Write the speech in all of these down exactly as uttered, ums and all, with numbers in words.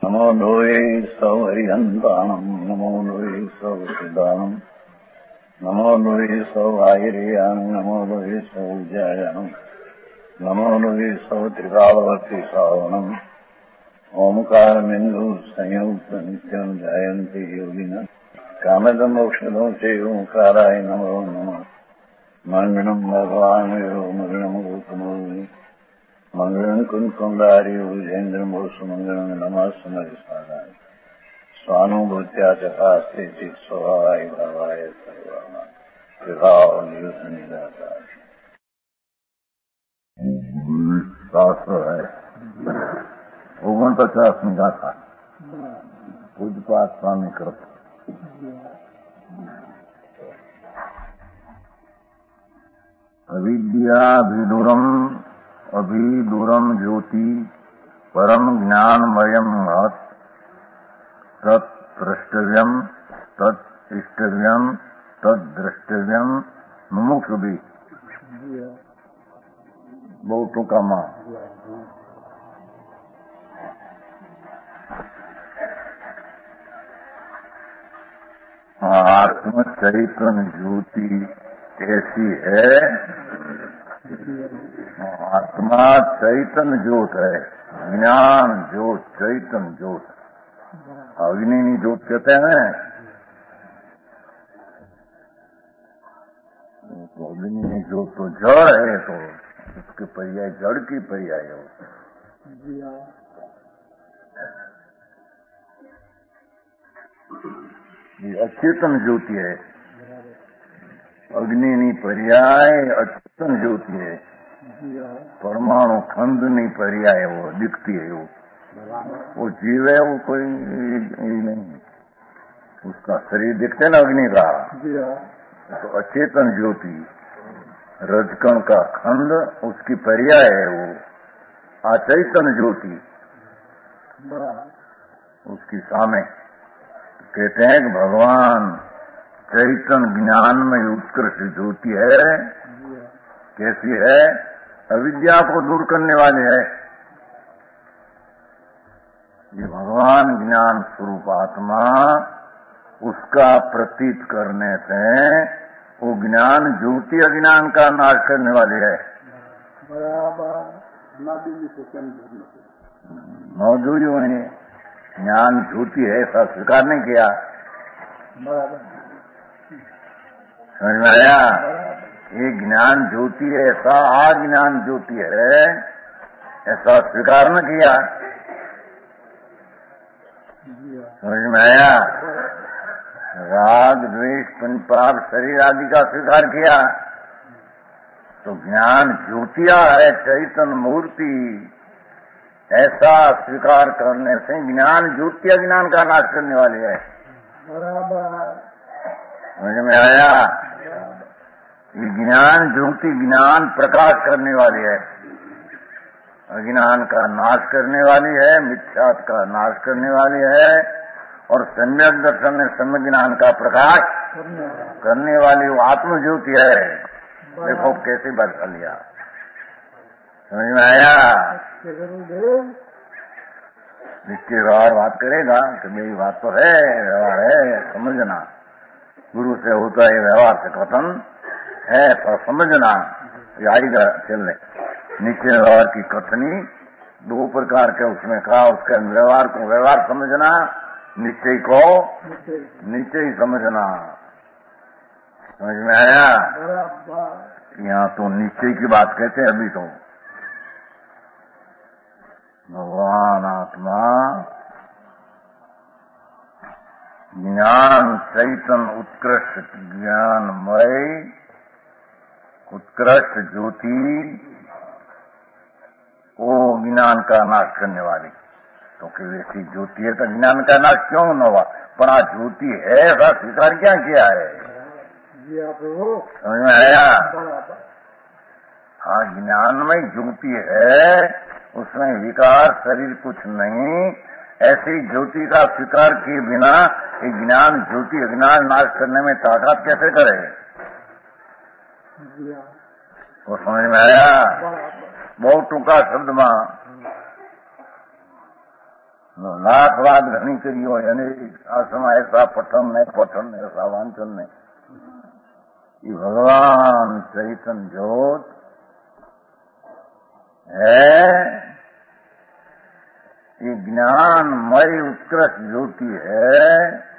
नमो लोये सौहरिहन्ताणम् नमो लोये सौसिदानम् नमो लोये सौआयर्याम् नमो लोये सौजायाम् नमो लोये सौत्रिकालवर्ति सावनम् ओंकारमिन्दु संयुक्त नित्यम् जायन्ति योगिनः कामदमोक्षदो च ओंकाराय नमो नमः मङ्गलम् भगवान् यो मङ्गलम् गौतमोनि मंगलम कुंकुंडारी विजेन्द्रमो सुमंगलम नमः समरिसानाय स्वानुभूत्या चकास्ते चित स्वभावाय भावाय सर्वाना विभाव नियुद्ध शास्त्र है ओगन पचास में गाथा पूजपाठ स्वामी कृत अविद्या विदुरम अभिदूरम ज्योति परम ज्ञानमयम महत् तत् द्रष्टव्यम तत् इष्टव्यम तत् द्रष्टव्यम मुमुक्षु भी बहुत टूका मां आत्म चैतन्य ज्योति कैसी है? आत्मा चैतन्य ज्योत है, ज्ञान ज्योत, चैतन्य ज्योत। अग्नि ज्योत कहते हैं तो अग्नि ज्योत तो जड़ है, तो उसके पर्याय जड़ की पर्याय है। ये अचेतन ज्योति है, अग्नि पर्याय अचेतन ज्योति है। परमाणु खंड नहीं पर्याय वो दिखती है, वो वो जीव है, वो कोई नहीं, उसका शरीर दिखते ना अग्नि का, तो अचेतन ज्योति रजकण का खंड उसकी पर्याय है, वो अचेतन ज्योति उसकी सामे। कहते हैं कि भगवान चैतन ज्ञान में उत्कृष्ट ज्योति है। कैसी है? अविद्या को दूर करने वाले है। ये भगवान ज्ञान स्वरूप आत्मा, उसका प्रतीत करने से वो ज्ञान ज्योति अज्ञान का नाश करने वाली है। मौजूद है, ज्ञान ज्योति है, ऐसा स्वीकार नहीं किया। समझ में आया? ये ज्ञान ज्योति है, ऐसा अज्ञान ज्योति है, ऐसा स्वीकार न किया। समझ में आया? राग द्वेष पंचपाप शरीर आदि का स्वीकार किया, तो ज्ञान ज्योतिया है, चैतन्य मूर्ति, ऐसा स्वीकार करने से ज्ञान ज्योति अज्ञान का नाश करने वाली है। समझ में आया? ये ज्ञान ज्योति ज्ञान प्रकाश करने वाली है, अज्ञान का नाश करने वाली है, मिथ्यात्व का नाश करने वाली है, और सम्यक दर्शन में सम्यक ज्ञान का प्रकाश करने वाली वो आत्म ज्योति है। देखो कैसे बरसा लिया। समझ में आया? निश्चय व्यवहार बात करेगा कि मेरी बात तो है, व्यवहार है, समझना। गुरु से होता है व्यवहार से कथन है, तो समझना। आएगा चलने निश्चय व्यवहार की कथनी दो प्रकार के उसमें कहा, उसके व्यवहार को व्यवहार समझना, निश्चय को निश्चय समझना। समझ में आया? यहाँ तो निश्चय की बात कहते हैं। अभी तो भगवान आत्मा ज्ञान चैतन्य उत्कृष्ट ज्ञानमय उत्कृष्ट ज्योति, वो ज्ञान का नाश करने वाली। तो कि वैसी ज्योति है तो ज्ञान का नाश क्यों न हुआ? पर आ ज्योति है, ऐसा स्वीकार क्या किया है? समझ में आया? हाँ, ज्ञानमय ज्योति है, उसमें विकार शरीर कुछ नहीं। ऐसी ज्योति का स्वीकार किए बिना ये ज्ञान ज्योति अज्ञान नाश करने में ताकत कैसे करे? वो समझ में आया? बहुत टूका शब्द में लाख बात घनी करी हो आसमा ऐसा पठन ने पठन ऐसा वांचन ने भगवान चैतन्य ज्योत है, ये ज्ञानमय उत्कृष्ट ज्योति है।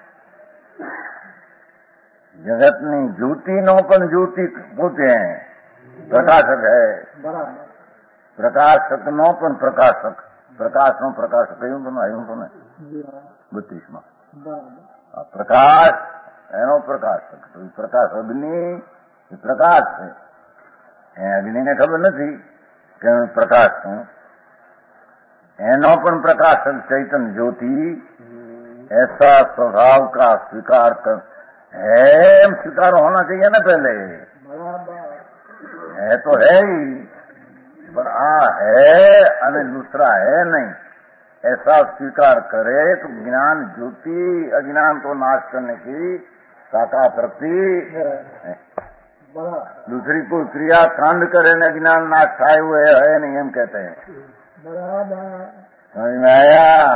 जगत ने ज्योति नो पण ज्योति पोते हैं, प्रकाशक है। प्रकाशक नो पण प्रकाशक, प्रकाश नो प्रकाशक कहूं तो आयु तो ने बत्तीस में प्रकाश एनो प्रकाशक। तो प्रकाश अग्नि प्रकाश है, अग्नि ने खबर नहीं कि प्रकाश हूं, एनो पण प्रकाशक चैतन्य ज्योति ऐसा स्वभाव का स्वीकार कर है, स्वीकार होना चाहिए ना पहले, है तो है ही, पर आ है अने दूसरा है नहीं, ऐसा स्वीकार करे तो ज्ञान ज्योति अज्ञान को नाश करने की ताकत रखती है। दूसरी कोई क्रिया कांड करे न ज्ञान नाश खाए हुए है नहीं, हम कहते हैं। समझ में आया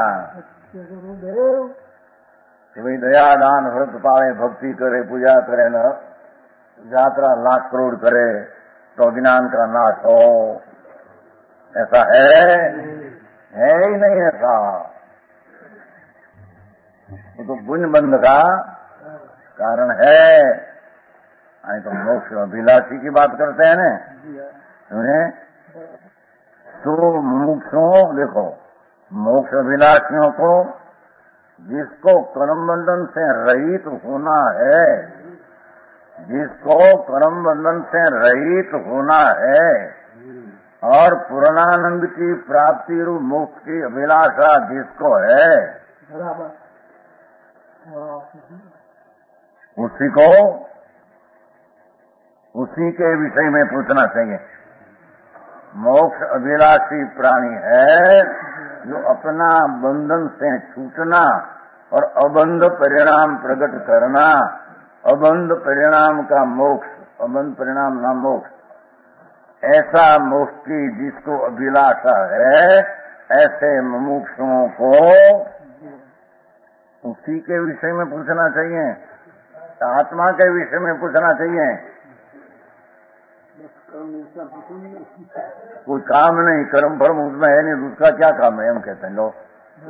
कि भाई दया दान व्रत पावे, भक्ति करे, पूजा करे न यात्रा लाख करोड़ करे तो ज्ञान का नाश हो, ऐसा है है ही नहीं ऐसा। वो तो पुण्य बंध का कारण है। आई तो मोक्ष अभिलाषी की बात करते हैं ना, सुने तो मुमुक्षों देखो, मोक्ष अभिलाषियों को जिसको कर्म बंधन से रहित होना है, जिसको कर्म बंधन से रहित होना है और पूर्णानंद की प्राप्ति रूप मोक्ष की अभिलाषा जिसको है, उसी को उसी के विषय में पूछना चाहिए। मोक्ष अभिलाषी प्राणी है जो अपना बंधन से छूटना और अबंध परिणाम प्रकट करना, अबंध परिणाम का मोक्ष, अबंध परिणाम ना मोक्ष, ऐसा मोक्ष की जिसको अभिलाषा है, ऐसे मुमुक्षुओं को उसी के विषय में पूछना चाहिए, आत्मा के विषय में पूछना चाहिए। कोई काम नहीं, कर्म फर्म उसमें है नहीं, दूसरा क्या काम है, हम कहते हैं लोग।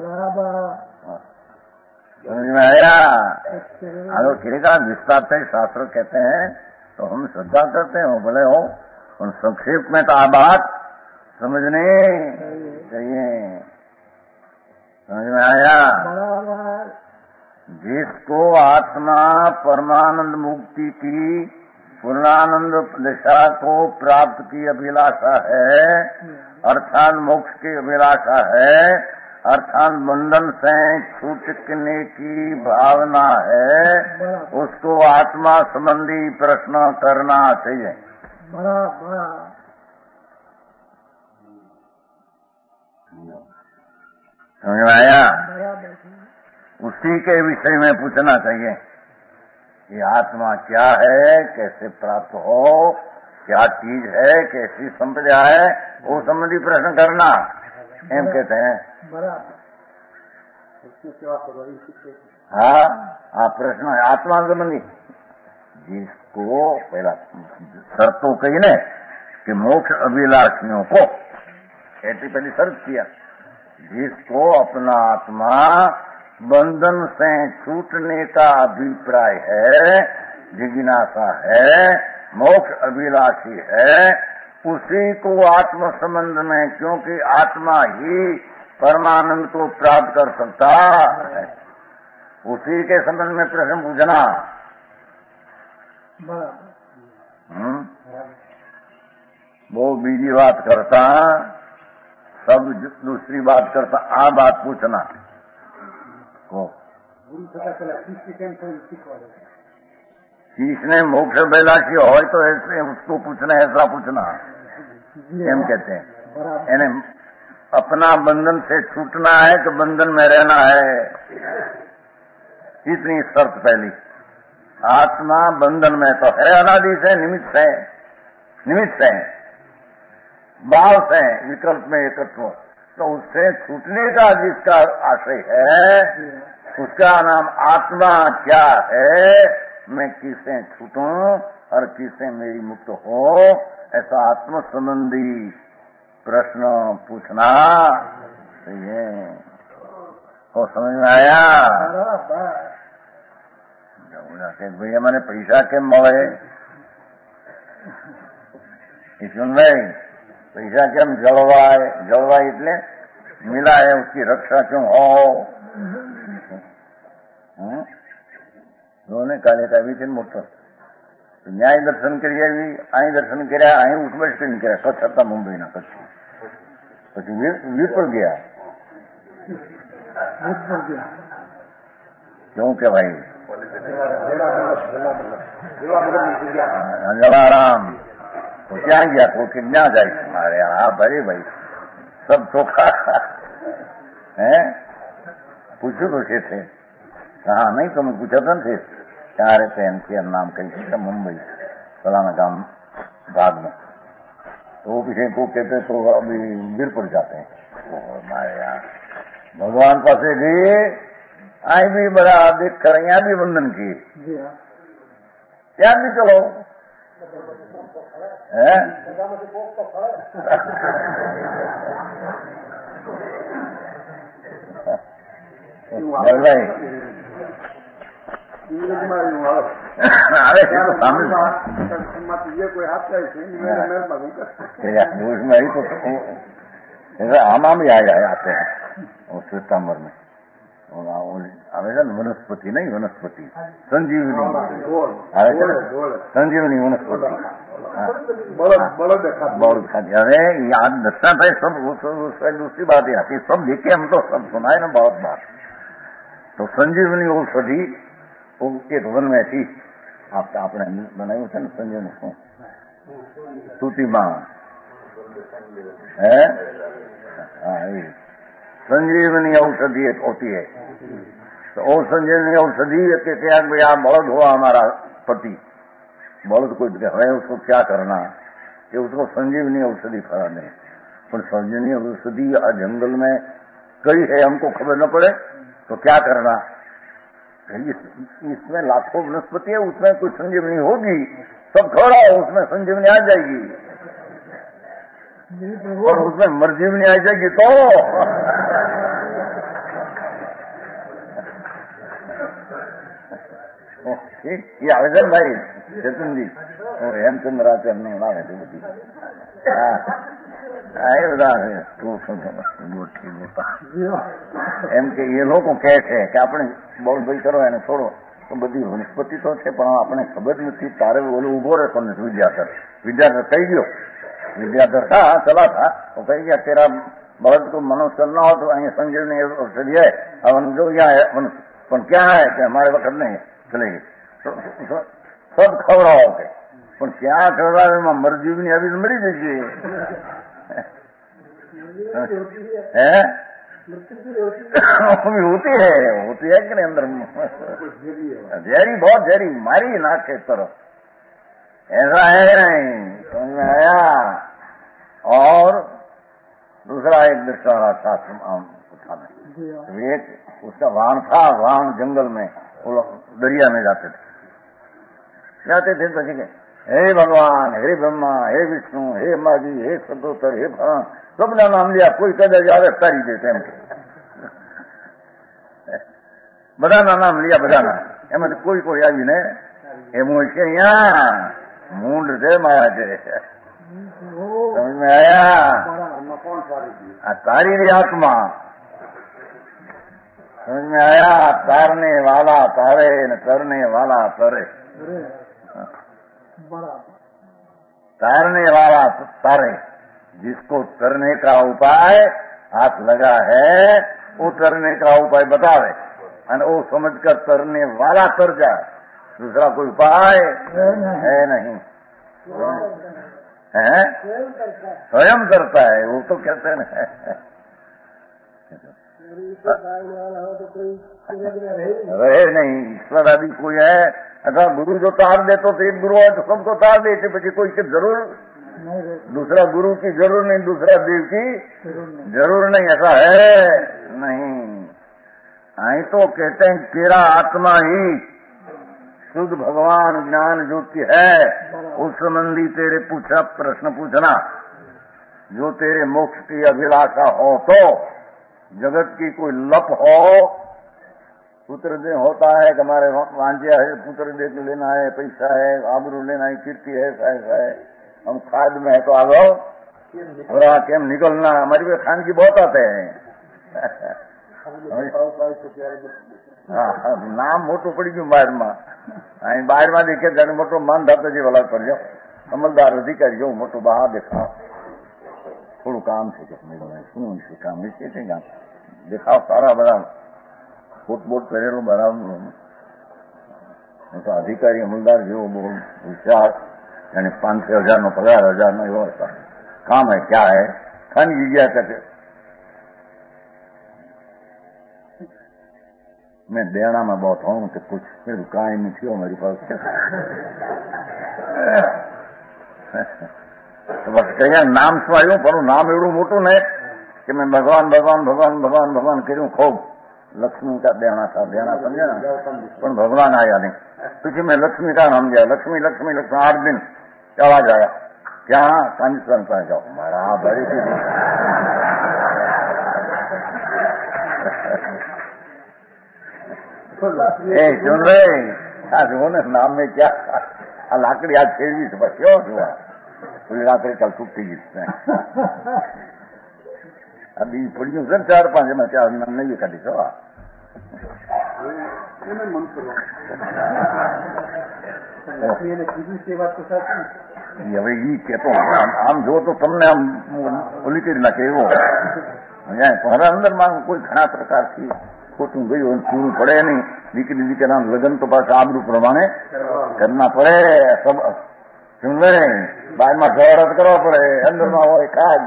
समझ में आया? अगर किरेगा विस्तार से शास्त्र कहते हैं तो हम श्रद्धा करते हैं, बोले हो उन संक्षेप में तो आ बात समझने चाहिए। समझ में आया? जिसको आत्मा परमानंद मुक्ति की पूर्णानंद दिशा को प्राप्त की अभिलाषा है, अर्थात मोक्ष की अभिलाषा है, अर्थात बंधन से छूटने की भावना है, उसको आत्मा संबंधी प्रश्न करना चाहिए। समझ में आया? उसी के विषय में पूछना चाहिए कि आत्मा क्या है, कैसे प्राप्त हो, क्या चीज है, कैसी संपदा है, वो संबंधी प्रश्न करना एम कहते हैं। हाँ हाँ, प्रश्न है आत्मा संबंधी, जिसको पहला शर्तों कही ने कि मोक्ष अभिलाषियों को, ऐसी पहली शर्त किया, जिसको अपना आत्मा बंधन से छूटने का अभिप्राय है, जिज्ञासा है, मोक्ष अभिलाषी है, उसी को आत्म संबंध में, क्योंकि आत्मा ही परमानंद को प्राप्त कर सकता है, उसी के संबंध में प्रश्न पूछना। हम्म वो बीजी बात करता, सब दूसरी बात करता, आ बात पूछना को किसने मोक्ष अभिलाषी हो तो ऐसे उसको पूछना, ऐसा पूछना एम कहते हैं। यानी अपना बंधन से छूटना है कि बंधन में रहना है, इतनी शर्त पहली। आत्मा बंधन में तो है, अनादि से, निमित्त है, निमित्त है, भाव से, विकल्प में एकत्व, तो उससे छूटने का जिसका आशय है उसका नाम आत्मा क्या है, मैं किससे छूटूं और किससे मेरी मुक्त हो, ऐसा आत्म संबंधी प्रश्न पूछना ये को समझ में आया। भैया मैंने पैसा केम મળે ઈશ્વર ભાઈ, पैसा केम जलवाए जलवाए એટલે मिला है उसकी रक्षा क्यों हो। दोनों काले का भी तीन मोटर न्याय दर्शन करिए भी आई दर्शन કર્યા અહીં ઉઠબસ કરી કર્યા કચ્છ હતા મુંબઈના કચ્છ પછી વીર પર ગયા क्यों के भाई जलाराम तो क्या गया तो कितना जाए हमारे हाँ भरे भाई सब धोखा है। पूछो तो थे थे कहा नहीं तुम्हें पूछा था थे क्या रहते हैं इनके नाम कहीं मुंबई फलाना गांव भाग में, तो वो पीछे को कहते तो अभी वीर पड़ जाते हैं। हमारे यहाँ भगवान पास गए आई भी बड़ा देख कर यहाँ भी वंदन किए, ત્યાં भी चलो है भाई कोई आपका आम आम ही आ जाए आते हैं और सितंबर में आवेगा वनस्पति नहीं वनस्पति संजीवनी संजीवनी वनस्पति बहुत खाती। अरे याद दसना था सब दूसरी बात ही आती सब देखे हम तो सब सुनाए ना बहुत बार। तो संजीवनी औषधि एक वन में थी आप आपने बनाई था ना संजीवनी सूती माँ है संजीवनी औषधि एक होती है। तो वो संजीवनी औषधि के क्या भाई आप बलद हुआ हमारा पति बलद कोई है उसको क्या करना कि उसको संजीवनी औषधि फरा दें, पर संजीवनी औषधि जंगल में कई है हमको खबर न पड़े तो क्या करना। इस, इसमें लाखों वनस्पति है उसमें कुछ संजीवनी होगी सब थोड़ा उसमें संजीवनी आ जाएगी और उसमें मरजीवनी आ जाएगी तो ये आवेदन भाई चेतन जी हेमचंद्र आते हमने उड़ावे थे बધી आए उदाहरण એમ કે એ લોકો કહે છે કે આપણે બહુ ભાઈ કરો એને છોડો તો બધી વનસ્પતિ તો છે પણ આપણે ખબર નથી તારે ઓલો ઉભો રહેતો નથી વિદ્યાધર વિદ્યાધર કહી ગયો विद्याधर था चला था तो कही गया तेरा बहुत को मनुष्य चलना हो तो यहाँ संजीवनी औषधि है अब जो यहाँ है पर क्या है कि हमारे वक्त नहीं चलेगी तो सब खबर हो गए पर क्या खबर है मरजीवनी अभी मरी जाएगी है होती है होती है कि नहीं अंदर जहरी बहुत जहरी मारी नाक के तरफ ऐसा है नहीं समझ में आया। और दूसरा एक दृष्टारा शास्त्र पूछा में एक उसका वाहन था, वाहन जंगल में वो दरिया में जाते थे जाते थे तो ठीक है हे भगवान हे ब्रह्मा हे विष्णु हे माजी हे सदोतर हे भगवान सबना नाम लिया कोई कदे जावे तारी देते हैं बधाना नाम लिया बधाना एम कोई कोई આવી ને એમ છે यहाँ मूड से मारा थे समझ में आया। तारी री आत्मा समझ में आया। तारने वाला तारे न तरने वाला तरे तारने वाला तारे जिसको तरने का उपाय हाथ लगा है वो तरने का उपाय बतावे और वो समझकर तरने वाला तर जाए दूसरा कोई उपाय है नहीं है स्वयं करता है वो तो कहते हैं रहे नहीं ईश्वर आदि कोई है अथवा गुरु जो तार दे तो एक गुरु है तो सबको तार देते પછી कोई के जरूर दूसरा गुरु की जरूर नहीं, दूसरा देव की जरूर नहीं, ऐसा है नहीं। आई तो कहते हैं तेरा आत्मा ही शुद्ध भगवान ज्ञान ज्योति है, उस संबंधी तेरे पूछा प्रश्न पूछना। जो तेरे मोक्ष की अभिलाषा हो तो जगत की कोई लप हो, पुत्र दे होता है कि हमारे वांझिया है, पुत्र दे लेना है, पैसा है, आबरू लेना है, कीर्ति है, ऐसा ऐसा है, हम खाद में है तो आ जाओ थोड़ा केम निकलना, हमारी भी खान की बहुत आते हैं। हाँ, नाम मोटું પડી ગયું બહારમાં, અહીં બહારમાં દેખે જાણે મોટો માન ધાતો જે વલાદ પર જાઓ, અમલદાર અધિકારી જેવું મોટું બહાર દેખાવ, થોડું કામ છે કે શું છે કામ છે કે કામ દેખાવ સારા બધા કોટ બોટ પહેરેલો બરાબર તો અધિકારી અમલદાર જેવો બહુ હોશિયાર, यानी पांच छह हजार नो पगार हजार नो एवो काम है, क्या है खानगी गया करके मैं देना में बहुत हूं तो कुछ फिर काई नहीं थी मेरी पास तो बस कहीं नाम શું આવ્યું પણ નામ એવડું મોટું ને કે मैं भगवान भगवान भगवान भगवान भगवान करूं खूब, लक्ष्मी का देना था देना समझे ना, पर भगवान आया नहीं। क्योंकि मैं लक्ष्मी का नाम दिया, लक्ष्मी लक्ष्मी लक्ष्मी आठ दिन चला जाएगा, क्या कांचन पर जाओ मारा बड़ी ए सुन रहे आज वो ने नाम में क्या आ लाकड़ी आज फेरवी से बस क्यों हुआ पूरी रात्रि कल छुट्टी जिसने अभी पड़ी सर चार पांच में चार नहीं कटी सो હવે ઈ કેતો આમ જો તો તમને આમ ઓલી કરી નાખે એવો મારા અંદરમાં કોઈ ઘણા પ્રકારથી ખોટું ગયું પૂરું પડે નહીં, દીકરી દીકરા લગ્ન તો પાછા આબરૂ પ્રમાણે કરના પડે, સમજે બહારમાં સવારત કરવા પડે, અંદરમાં હોય કાજ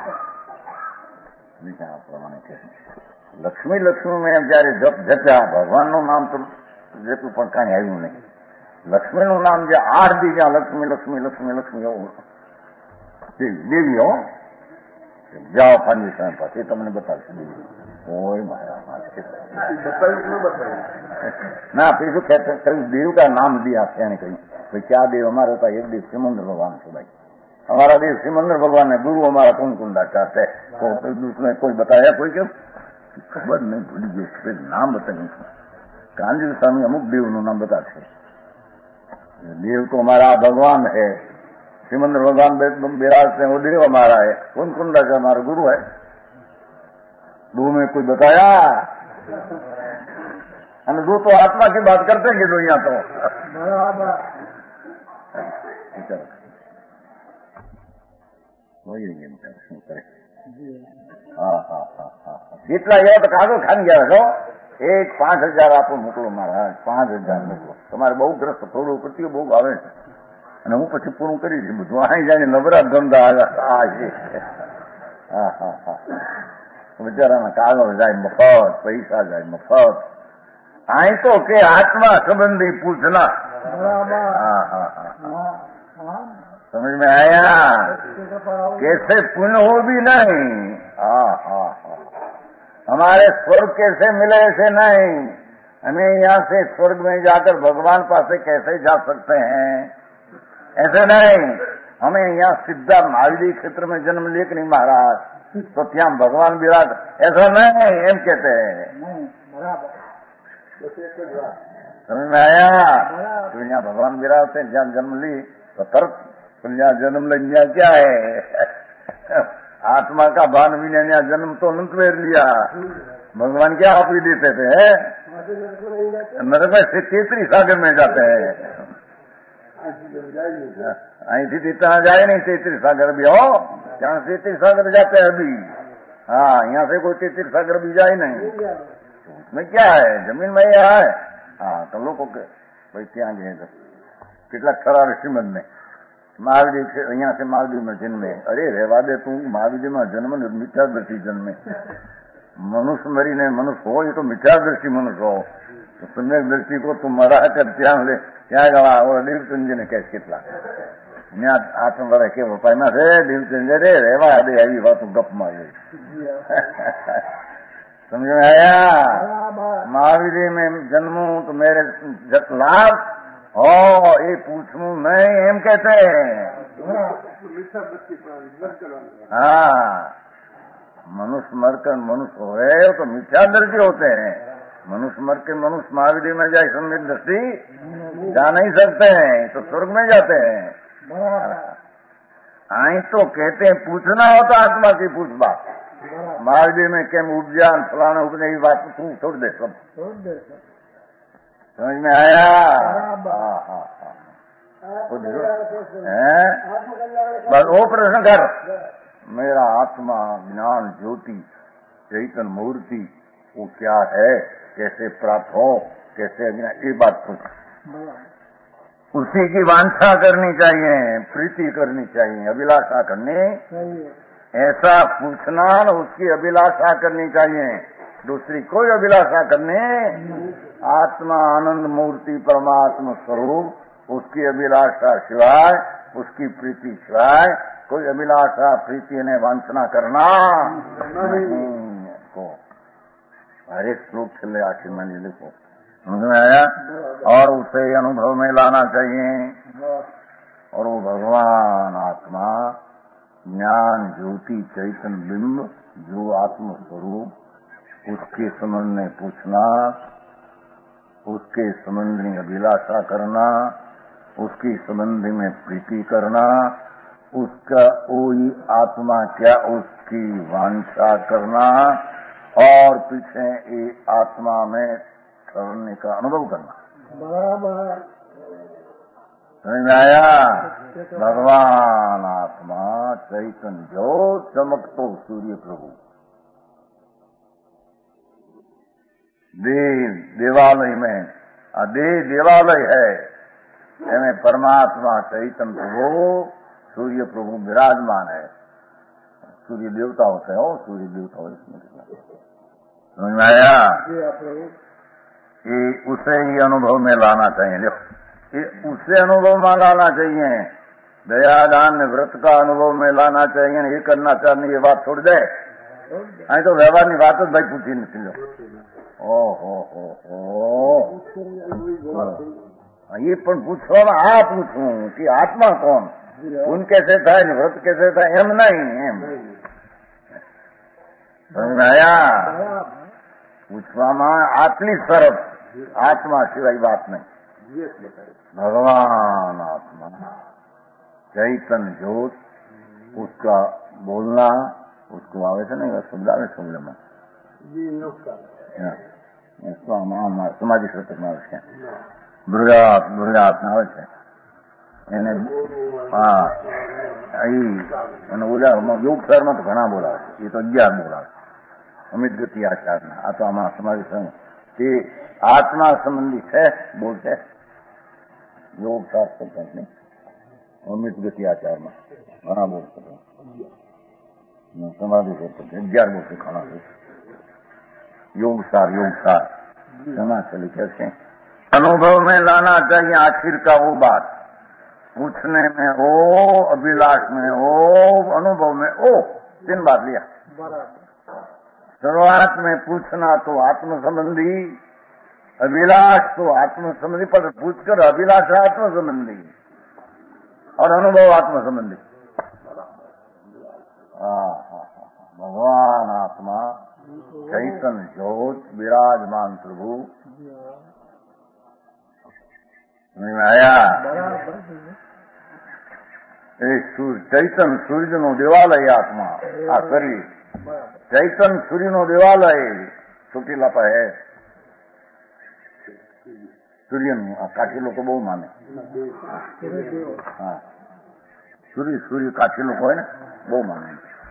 પ્રમાણે કે લક્ષ્મી લક્ષ્મી મેં જયારે જપ જપ્યા ભગવાનનું નામ તો જેટલું પણ કાંઈ આવ્યું નહીં, લક્ષ્મીનું નામ જે આઠ દી જ્યાં લક્ષ્મી લક્ષ્મી લક્ષ્મી લક્ષ્મી દેવી હો જાઓ પાંચ પાસે તમને બતાવશે કોઈ મારા ના પીછું કયું देव का नाम दिया यानी कहीं भाई क्या देव हमारे होता एक देव सिमंदर भगवान से भाई, हमारा देव सिमंदर भगवान है, गुरु हमारा कौन कुंडा चाहते है तो उसने कोई बताया कोई क्यों खबर नहीं भूल गई, फिर नाम बताइए कांजी स्वामी अमुक देव નું नाम बताते, देव तो हमारा भगवान है, सिमंदर भगवान विराज है वो देव हमारा है, कौन कुंडा का हमारा गुरु है, दो में कोई बताया અને दो तो आत्मा की बात करते हैं दो यहाँ तो वही શું કરે હા હા હા હા જેટલા એવા તો કાગળ ખાન ગયા છો, એક પાંચ હજાર આપો મોકલો महाराज, પાંચ હજાર મોકલો, તમારે બહુ ગ્રસ્ત થોડું પ્રત્યે બહુ આવે છે અને હું પછી પૂરું કરી દઉં બધું, અહીં જાય નબરા ધંધા આ છે હા હા હા બિચારાના કાગળ જાય મફત, પૈસા જાય મફત, आई तो के आत्मा संबंधी पूछना, हाँ हाँ हाँ समझ में आया, कैसे पुण्य हो भी नहीं, हाँ हाँ हाँ हमारे स्वर्ग कैसे मिले ऐसे नहीं, हमें यहाँ से स्वर्ग में जाकर भगवान पास कैसे जा सकते हैं ऐसे नहीं, हमें यहाँ सीधा महावीर क्षेत्र में जन्म ले नहीं महाराज तो ત્યાં भगवान विराज ऐसा नहीं एम कहते हैं, समझ में आया, तो यहाँ भगवान विराज है, जहाँ जन्म ली तो तरत यहाँ जन्म ले क्या है आत्मा का भान भी ने यहाँ जन्म तो अनंत में लिया, भगवान क्या आप ही देते थे नरक में से तेतरी सागर में जाते हैं, અહીં થી इतना जाए नहीं तेतरी सागर भी हो, यहाँ से तेतरी सागर जाते हैं अभी, हाँ यहाँ से कोई तेतरी सागर भी जाए नहीं, उसमें क्या है जमीन में यह है, हाँ तो लोगों के भाई ત્યાં ગયે તો કેટલાક ખરા શ્રીમદ ને મહાવીર છે અહીંયા से महावीर में जन्मे, अरे રહેવા દે તું महावीर में जन्म मिथ्या दृष्टि जन्मे, मनुष्य मरीने मनुष्य हो ये तो मिथ्या दृष्टि मनुष्य हो, तो सम्यक दृष्टि को तुम मरा कर ત્યાં ले ત્યાં ગવા દેવચંદ ने कैसे કેટલા હાથમાં વળે કે વપાયમાં રે દિવસે રે રેવા દે આવી વાતો ગપમાં લે समझ में आया। महावीर में जन्मू तो मेरे लाभ हो ये पूछू नहीं एम कहते हैं। हाँ मनुष्य मरकर मनुष्य हो रहे तो मिथ्या दृष्टि होते हैं। मनुष्य मर के मनुष्य महावीर में जाए सम्यक दृष्टि जा नहीं सकते हैं तो स्वर्ग में जाते हैं। आई तो कहते हैं पूछना होता आत्मा की पूछ बात महावीर में केम उपजा फलाना उपजा की बात तू छोड़ दे सब समझ में आया। हाँ हाँ हाँ बस वो प्रश्न कर मेरा आत्मा ज्ञान ज्योति चैतन्य मूर्ति वो क्या है कैसे प्राप्त हो कैसे ये बात पूछ उसी की वांछा करनी चाहिए प्रीति करनी चाहिए अभिलाषा करनी ऐसा पूछना और उसकी अभिलाषा करनी चाहिए दूसरी कोई अभिलाषा करने आत्मा आनंद मूर्ति परमात्मा स्वरूप उसकी अभिलाषा सिवाय उसकी प्रीति सिवाय कोई अभिलाषा प्रीति ने वांछना करना को हर एक श्लोक चले आखिर में लिखो समझ में आया। और उसे अनुभव में लाना चाहिए और वो भगवान आत्मा ज्ञान ज्योति चैतन्य बिंब जो आत्म स्वरूप उसके संबंध में पूछना उसके संबंध में अभिलाषा करना उसकी संबंधी में प्रीति करना उसका वही आत्मा क्या उसकी वांछा करना और पीछे ये आत्मा में ठहरने का अनुभव करना बराबर समझ में आया। भगवान आत्मा चैतन्य जो चमकतो सूर्य प्रभु देव देवालय में देव देवालय है एवं परमात्मा चैतन्य प्रभु सूर्य प्रभु विराजमान है। सूर्य देवता होते हो सूर्य देवता हो इसमें समझ में आया। ये उसे ही अनुभव में लाना चाहिए देखो ये उसे अनुभव में लाना चाहिए दयादान व्रत का अनुभव में लाना चाहिए ये करना चाहिए ये बात छोड़ दे आई तो व्यवहार की बात भाई पूछी नहीं लो ओ हो हो हो ये पण पूछो ना आ पूछू कि आत्मा कौन उन कैसे था व्रत कैसे था एम नहीं एम समझ आया पूछवा आटली सरस आत्मा सिवाय बात नहीं भगवान आत्मा चैतन्य ज्योत उसका बोलना उसको आवे છે ને શબ્દ આવે શબ્દમાં સમાધિ સૂત્રમાં આવે છે બૃહદ બૃહદ આવે છે એને હા એ અને ઓલા યોગ સારમાં તો ઘણા બોલાવે છે એ તો અગિયાર બોલાવે અમિત ગતિ આચારના આ તો આમાં સમાધિ સંઘ તે આત્મા સંબંધી છે બોલશે योग शास्त्र कहते अमित गति आचार में घना बोल सकते समाधि कर सकते ग्यारह बोल खाना योग सार योग सार घना चले कैसे अनुभव में लाना चाहिए आखिर का वो बात पूछने में हो अभिलाष में हो अनुभव में ओ तीन बात लिया शुरुआत में पूछना तो आत्म संबंधी अभिलाष तो आत्म संबंधी पर पूछकर अभिलाष आत्म संबंधी और अनुभव आत्म संबंधी भगवान आत्मा चैतन्य ज्योत विराजमान प्रभु समझ में आया। चैतन्य सूर्य नो देवालय आत्मा आ शरीर चैतन्य सूर्य नो देवालय ચોટીલા પર है સૂર્યનું આ કાઠી લોકો બહુ માને હા સૂર્ય સૂર્ય કાઠી લોકો હોય ને બહુ માને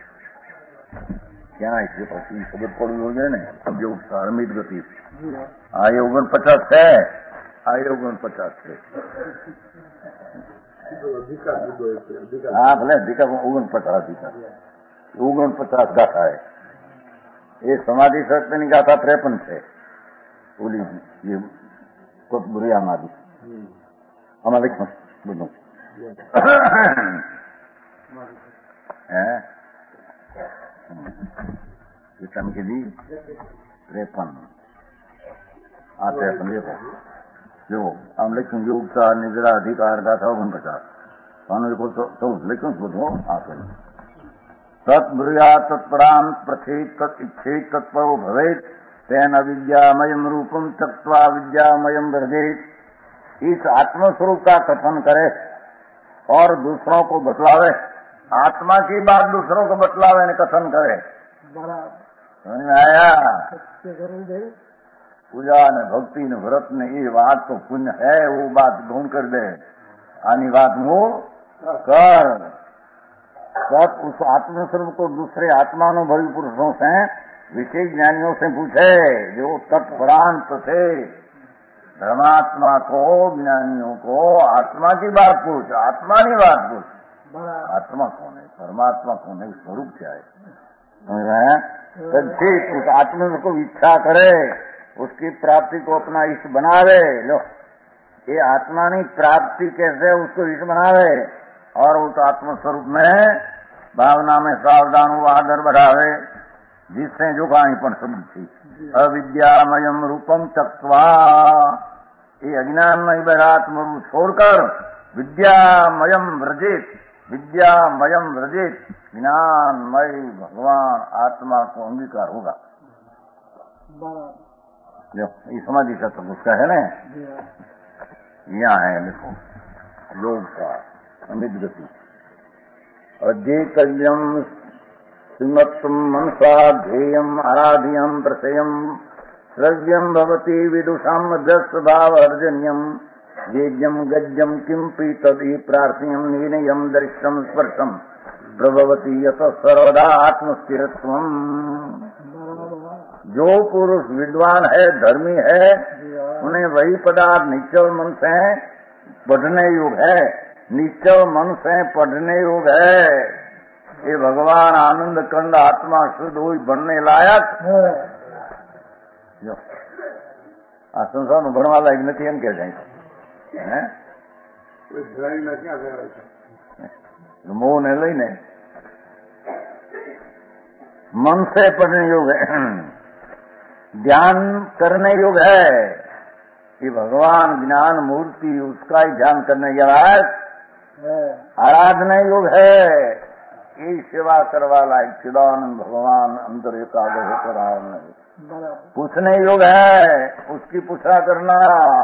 ક્યાં છે પછી ખબર પડવું જોઈએ ને જેવું અમિત ગતિ આ એ ઓગણપચાસ છે આ એ ઓગણપચાસ છે હા ભલે અધિકાર ઓગણપચાસ અધિકાર ઓગણપચાસ ગાથા है ये समाधि शक्ति गाथा त्रेपन है बोली ये कोट बुरिया मादी हमारे बोलो है कीर्तन के दी त्रेपन आते हैं समझे को जो हम लेकिन योग का निद्रा अधिकार का था उन पचास पानी को तो लेकिन बुधो आते तत्ब्रिया तत्पराम प्रथेत तत् इच्छेत तत्परो भवेत तेन विद्यामयम रूपम तत्वा विद्यामयम वर्धेत। इस आत्मस्वरूप का कथन करे और दूसरों को बतलावे, आत्मा की बात दूसरों को बतलावे ने कथन करे। समझ में आया? पूजा ने भक्ति ने व्रत ने ये बात तो पुण्य है, वो बात ढूंढ कर दे, आनी बात वो कर। तब उस आत्मस्वरूप को दूसरे आत्मानुभवी पुरुषों से, विशेष ज्ञानियों से पूछे जो तत्परांत थे। धर्मात्मा को, ज्ञानियों को आत्मा की बात पूछ, आत्मा की बात पूछ। आत्मा कौन है, परमात्मा कौन है, स्वरूप क्या है, समझ रहे हैं? तो ठीक उस आत्मा को इच्छा करे, उसकी प्राप्ति को अपना इष्ट बनावे। लो ये आत्मा नहीं प्राप्ति कैसे उसको इष्ट बनावे और उस आत्म स्वरूप में भावना में सावधान हुआ आदर बढ़ावे, जिससे जो कहानी पण समझ थी। अविद्यामयम रूपम तत्वा, ये अज्ञानमय बरात्म रूप छोड़कर विद्यामयम व्रजित, विद्यामयम व्रजित ज्ञानमय भगवान आत्मा को अंगीकार होगा। जो ये समाधि तत्व उसका है ना, यहाँ है देखो योग का अमित गति। अध्येतव्यम श्रीमत्तम मनसा ध्येयम आराध्यम प्रसयम श्रव्यम भवती विदुषाम मध्यस्वभाव अर्जन्यम येज्यम गद्यम किंपि तदि प्रार्थ्यम निर्णयम दृश्यम स्पर्शम प्रभवती यत सर्वदा आत्मस्थिरत्वम। जो पुरुष विद्वान है, धर्मी है, उन्हें वही पदार्थ निश्चल मन से पढ़ने योग्य है, निश्चल मन से पढ़ने योग्य है। ये भगवान आनंद कंद आत्मा शुद्ध हुई बनने लायक जो आ संसार में भणवा लायक नहीं एम कह जाए मोह ने लईने मन से पढ़ने योग्य है, ध्यान करने योग्य है कि भगवान ज्ञान मूर्ति उसका ही ध्यान करने के बाद आराधना योग्य है। ये सेवा करवा लायक चिदानंद भगवान अंदर एकाग्र होकर आराधना पूछने योग्य है, उसकी पूछा करना।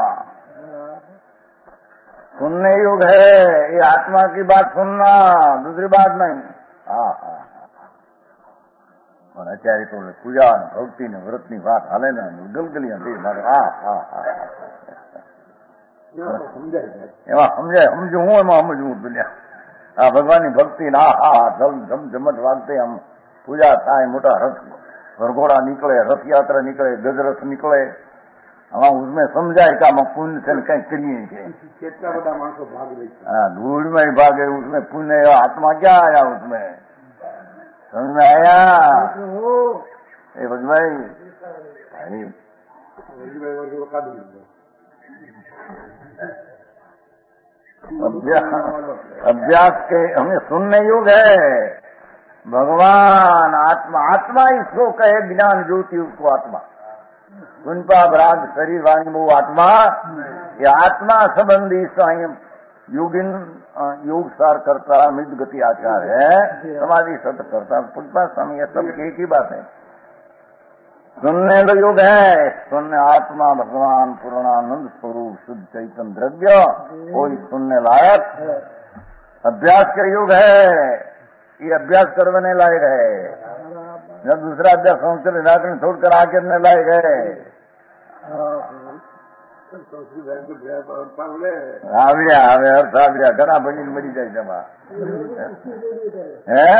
सुनने योग्य है, ये आत्मा की बात सुनना, दूसरी बात नहीं। हाँ हाँ और आचार्य तो पूजा ने भक्ति ने व्रत ની વાત હાલે ને ગલગલિયા દે મારે હા હા હા એમાં સમજાય સમજુ હું એમાં સમજવું દુનિયા આ ભગવાનની ભક્તિ ના હા જમ જમ જમટ વાગતે આમ પૂજા થાય, મોટા રથ વરઘોડા નીકળે, રથયાત્રા નીકળે, ગજરથ નીકળે, આમાં उसमें समझाए कि हम पुण्य से कहीं करिए कितना बड़ा मानसो भाग ले, हाँ धूल में ही भागे, उसमें पुण्य आत्मा क्या आया उसमें, समझ में आया? ए भज भाई अभ्यास के हमें सुनने योग्य है। भगवान आत्मा, आत्मा इसको कहे ज्ञान ज्योति उसको आत्मा, उनका अपराध शरीर वाणी वो आत्मा, ये आत्मा संबंधी स्वयं योगिन योग सार करता मित गति आचार है, समाधि सत्य करता पुष्पा स्वामी, ये सब एक ही बात है। सुनने तो योग है, सुनने आत्मा भगवान पूर्णानंद स्वरूप शुद्ध चैतन्य द्रव्य कोई सुनने लायक। अभ्यास का योग है, ये अभ्यास करने लायक है। जब दूसरा अभ्यास संस्कृत निराकरण छोड़कर आके करने लायक है। આવ્યા હવે અર્થ આવ્યા ઘણા બની મરી જાય જમા હે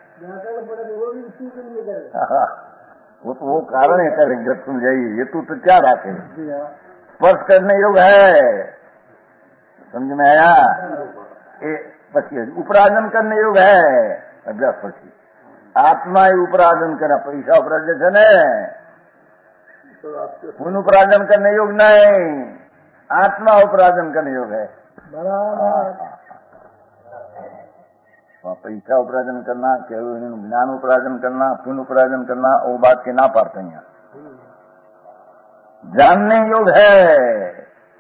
वो तो वो कारण है करें जब तुम जाइए, ये तू तो क्या रखे स्पर्श करने योग्य है, समझ में आया? ये પછી उपराजन करने योग्य है अभ्यास પછી आत्मा ही उपराजन करे, पैसा उपराजन છે ને खून उपराजन करने योग्य नहीं, आत्मा उपराजन करने योग्य है। परीक्षा उपार्जन करना, केवल ज्ञान उपार्जन करना, पुण्य उपार्जन करना, वो बात के ना पाते हैं। जानने योग है,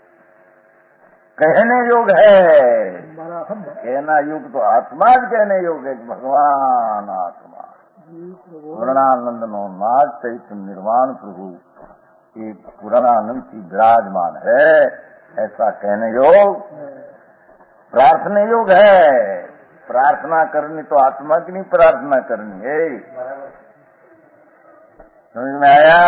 कहने योग है, कहना योग तो आत्मा ज कहने योग है। भगवान आत्मा पूर्णानंद नो नाथ चैतन्य निर्वाण प्रभु ये पूर्णानंद की विराजमान है, ऐसा कहने योग। प्रार्थना योग है, प्रार्थना करनी तो आत्मा की नहीं प्रार्थना करनी है। समझ में आया?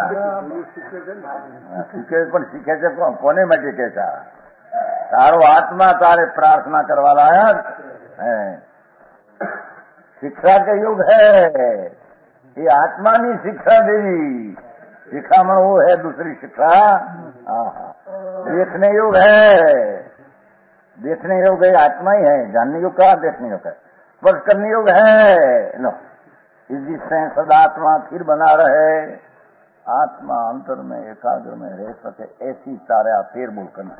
सीखे पण सीखे છે કોને માટે કે છે? તારો આત્મા તારે प्रार्थना करवा लाया है। शिक्षा के युग है, ये आत्मा नहीं शिक्षा देवी, शिक्षा में वो है दूसरी शिक्षा। देखने योग है, देखने योग है आत्मा ही है, जानने योग का देखने योग है, स्पर्श करने योग है। लो जिससे सदात्मा फिर बना रहे, आत्मा अंतर में एकाग्र में रह सके, ऐसी तारे फिर बोल करना।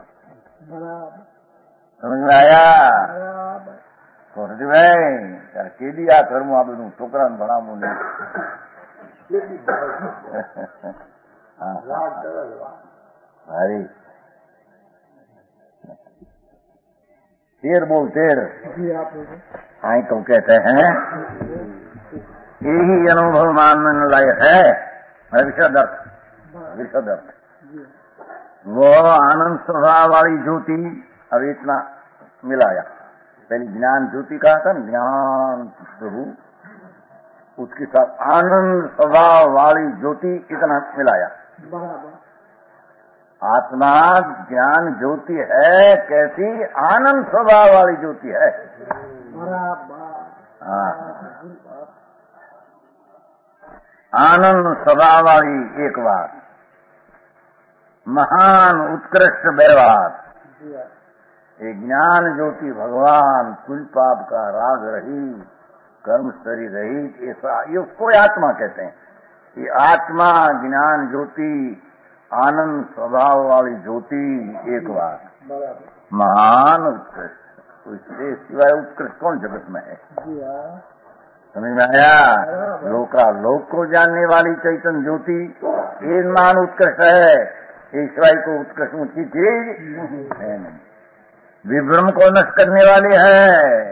समझ में आया? सोचती भाई यार केदी आ करूं, आ બધું છોકરાને ભણાવવું નહીં। भारी तेर बोल तेर आई तो कहते हैं यही अनुभव मानने लायक है। विशदर्थ विशदर्थ वो आनंद स्वभाव वाली ज्योति अब इतना मिलाया। पहले ज्ञान ज्योति कहा था, ज्ञान प्रभु, उसके साथ आनंद स्वभाव वाली ज्योति इतना मिलाया। आत्मा ज्ञान ज्योति है, कैसी? आनंद स्वभाव वाली ज्योति है। आनंद स्वभाव वाली एक बात, महान उत्कृष्ट व्यवहार, ये ज्ञान ज्योति भगवान कुल पाप का राग रहित, कर्म शरीर रहित, ऐसा ये उसको आत्मा कहते हैं। ये आत्मा ज्ञान ज्योति आनंद स्वभाव वाली ज्योति एक बात, महान उत्कृष्ट, उससे सिवाय उत्कृष्ट कौन जगत में है? समझ में आया? लोका लोक को जानने वाली चैतन्य ज्योति ये महान उत्कृष्ट है, ईश्वरी को उत्कृष्ट ऊंची चीज है नहीं। विभ्रम को नष्ट करने वाली है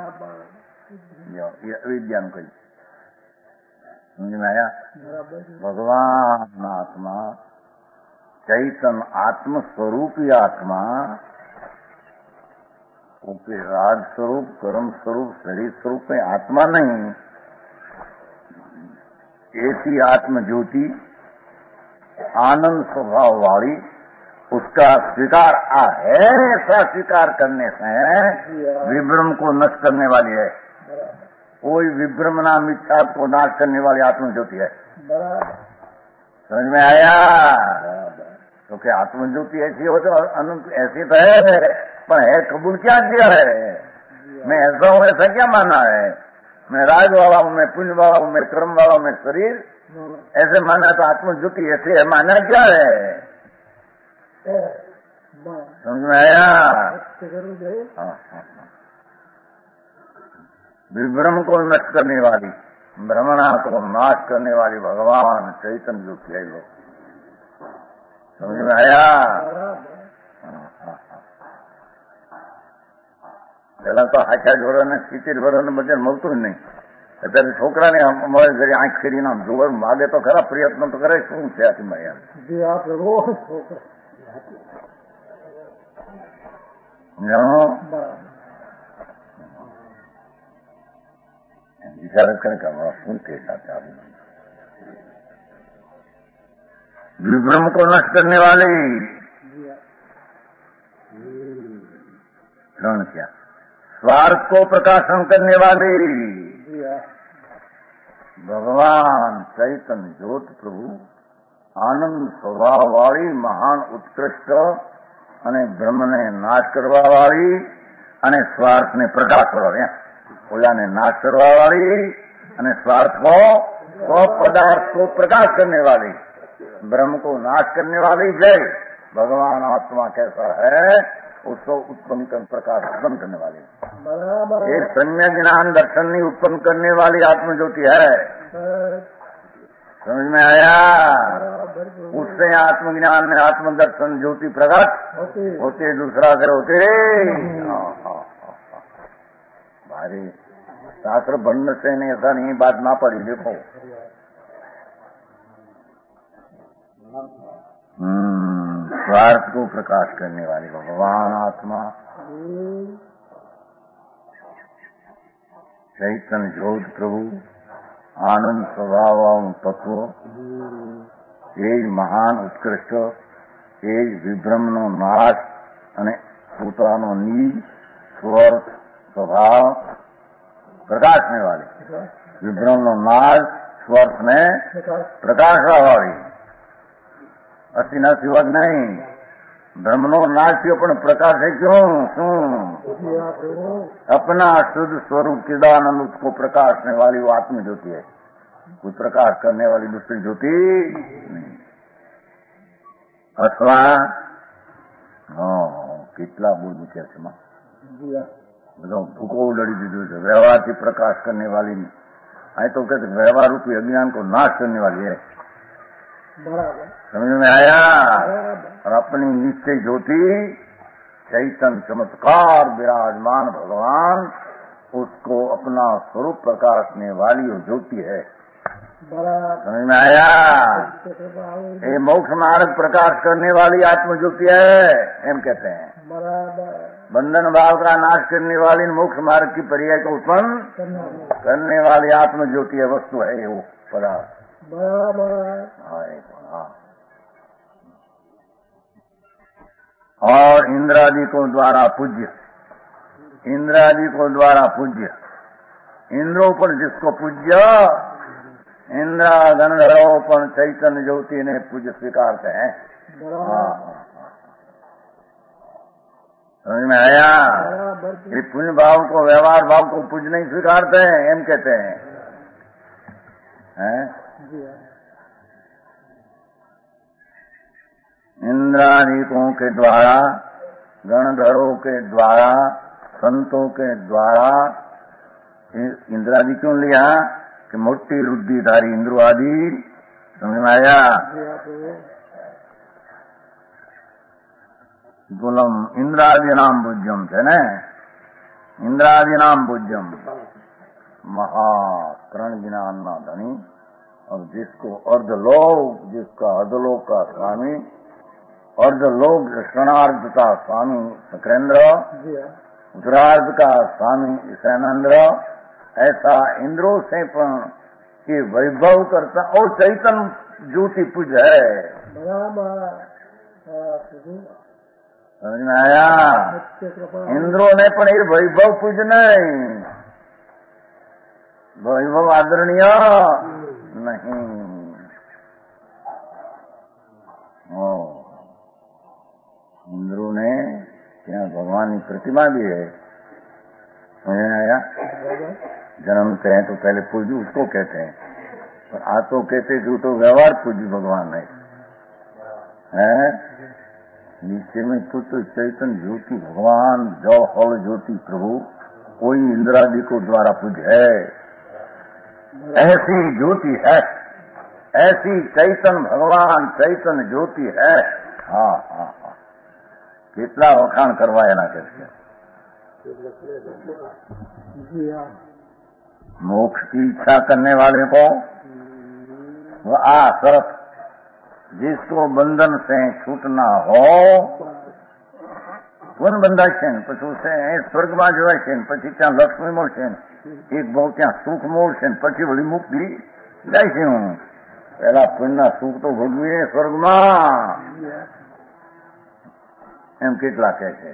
विज्ञान को। समझ में आया? भगवान आत्मा चैतन्य आत्म स्वरूपी आत्मा, उनके राज स्वरूप कर्म स्वरूप शरीर स्वरूप में आत्मा नहीं, ऐसी आत्म ज्योति आनंद स्वभाव वाली, उसका स्वीकार आ है, ऐसा स्वीकार करने से विभ्रम को नष्ट करने वाली है। कोई विभ्रमना मिथ्या को नाश करने वाली आत्म ज्योति है। समझ में आया? तो क्या आत्म ज्योति ऐसी हो तो अनंत ऐसी तो है, पर है कबूल क्या किया है? मैं ऐसा हूँ ऐसा क्या माना है? मैं राज वाला हूँ, मैं पुण्य वाला हूँ, मैं कर्म वाला हूँ, मैं शरीर ऐसे माना, तो आत्म ज्योति ऐसे है, माना क्या है? समझ में आया? विभ्रम को नष्ट करने वाली, भ्रमणा को नाश करने वाली भगवान चैतन्य ज्योति है लोग। समझ में आया? પેલા તો આખા જોડે સિત્તેર વર્ષ બજાર મળતું જ નહીં। અત્યારે છોકરાને અમારે ઘરે આંખ ફેરીને જોવા માગે તો ખરા, પ્રયત્ન તો કરે, શું છે આથી યાર? વિચાર કરે કે શું કે સાથે विभ्रम को नष्ट करने वाले ग्रहण किया, स्वार्थ को प्रकाशन करने वाले भगवान चैतन्य ज्योत प्रभु आनंद स्वभाव वाली महान उत्कृष्ट અને બ્રહ્મને નાશ કરવા વાળી અને સ્વાર્થને પ્રકાશ કરવા, ઓલાને નાશ કરવા વાળી અને સ્વાર્થ को पदार्थ को प्रकाश करने वाली, ब्रह्म को नाश करने वाली जय भगवान आत्मा कैसा है, उसको उत्पन्न कर, प्रकाश उत्पन्न करने वाली। बराबर एक सम्यक ज्ञान दर्शन नहीं उत्पन्न करने वाली आत्मज्योति है। समझ में आया? उससे आत्मज्ञान में आत्मदर्शन ज्योति प्रकट होते, दूसरा से होते। भारी शास्त्र बनने से नहीं, ऐसा नहीं बात ना पड़ी। देखो हम्म स्वार्थ को प्रकाश करने वाली भगवान आत्मा चैतन्य ज्योत प्रभु आनंद स्वभाव तत्व એ મહાન ઉત્કૃષ્ટ એ વિભ્રમનો નાશ અને પોતાનો નીજ સ્વર્થ સ્વભાવ પ્રકાશને વાળી વિભ્રમનો નાશ સ્વર્થ ને પ્રકાશવા વાળી અતિના સિવાય નહીં ब्रह्मनो नाश पण प्रकाश है क्यों शू अपना शुद्ध स्वरूप चिदानंद उसको प्रकाशने वाली वो आत्म ज्योति है। कोई प्रकाश करने वाली दूसरी ज्योति नहीं। अथवा કેટલા બોલ મૂક્યા છે માં બધા ભૂકો ઉડાડી દીધું છે। व्यवहार થી प्रकाश करने वाली आए तो कहते व्यवहार रूपी अज्ञान को नाश करने वाली है। समझ में आया? और अपनी निश्चय ज्योति चैतन्य चमत्कार विराजमान भगवान उसको अपना स्वरूप प्रकाशने वाली वो ज्योति है। समझ में आया? ये मोक्ष मार्ग प्रकाश करने वाली आत्म ज्योति है एम कहते हैं। बंधन भाव का नाश करने वाली मोक्ष मार्ग की पर्याय को उत्पन्न करने वाली आत्म ज्योति है, वस्तु है वो पदार्थ। और इंद्रादि को द्वारा पूज्य, इंद्रादि को द्वारा पूज्य, इंद्रों पर जिसको पूज्य इंद्रा गणधरोपण चैतन्य ज्योति ने पूज्य स्वीकारते हैं। समझ में आया? ये पुण्य भाव को व्यवहार भाव को पूज्य नहीं स्वीकारते हैं एम कहते हैं, हैं? इंद्रादिकों के द्वारा गणधरों के द्वारा संतों के द्वारा इंद्रादि क्यों लिया कि मोटी रुद्धिधारी इंद्र आदि। समझ में आया? गुलम इंद्रादि नाम पूज्यम थे न, इंद्रादि नाम पूज्यम महाकरण ज्ञान ना धनी। और जिसको अर्धलोक, जिसका अर्धलोक का स्वामी, अर्धलोक क्षणार्ध का स्वामी शक्रेंद्र, उत्तरार्ध का स्वामी सैनेन्द्र, ऐसा इंद्रों से पण के वैभव करता और चैतन्य ज्योति पूज है। समझ में आया? इंद्रों ने पण ये वैभव पूज नहीं, वैभव आदरणीय नहीं। ओ इंद्रों ने यहाँ भगवान की प्रतिमा भी है। समझ में आया? जन्मते हैं तो पहले पूजी उसको कहते हैं, और आ तो कहते कि तो व्यवहार पूजी भगवान है, है? नीचे में तो, तो चैतन्य ज्योति भगवान जो हल ज्योति प्रभु कोई इंद्रादि को द्वारा पूज है। ऐसी ज्योति है, ऐसी चैतन्य भगवान चैतन्य ज्योति है। हाँ हाँ हाँ कितना वखाण करवाया ना करके। मोक्ष की इच्छा करने वाले को वह आ शरत, जिसको बंधन से छूटना हो कोण બંધાય છે ને પછી સ્વર્ગમાં જવાય છે ને પછી ત્યાં લક્ષ્મી મળશે ને એક બહુ ત્યાં સુખ મળશે ને પછી વળી મુક્તિ જાય છે। હું પેલા પુણ્યના સુખ તો ભોગવીએ સ્વર્ગમાં એમ કેટલા કહે છે।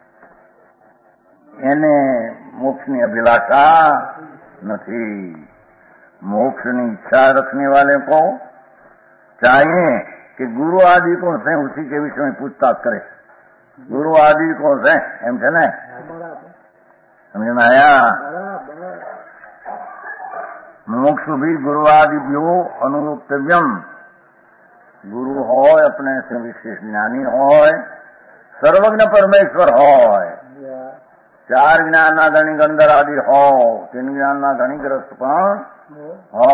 એને મોક્ષની અભિલાષા નથી। मोक्षनी इच्छा रखने वाले को चाहिए कि गुरु आदि को से उसी के विषय में पूछताछ करे। गुरु आदि को से एम छे ने समझ में आया? मोक्ष भी गुरु आदि भी अनुरूप्तव्यम। गुरु हो अपने से विशेष ज्ञानी हो સર્વજ્ઞ પરમેશ્વર હોય, ચાર જ્ઞાનના ધણી ગંધર આદિ હો, તીન જ્ઞાનના ધણી ગ્રસ્ત પણ હો,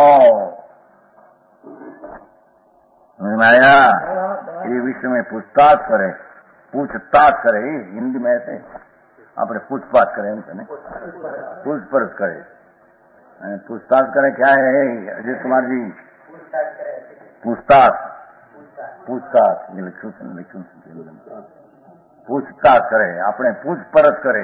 माया ये विषय में पूछताछ करे, पूछताछ करे, हिंदी में ऐसे આપણે પૂછપાછ કરે એમ છે ને, પૂછપરછ કરે, પૂછતાछ કરે क्या है अजय कुमार जी? पूछताछ, पूछताछ लिखूं છું लिखूं છું પૂછતાछ કરે, આપણે પૂછપરછ કરે,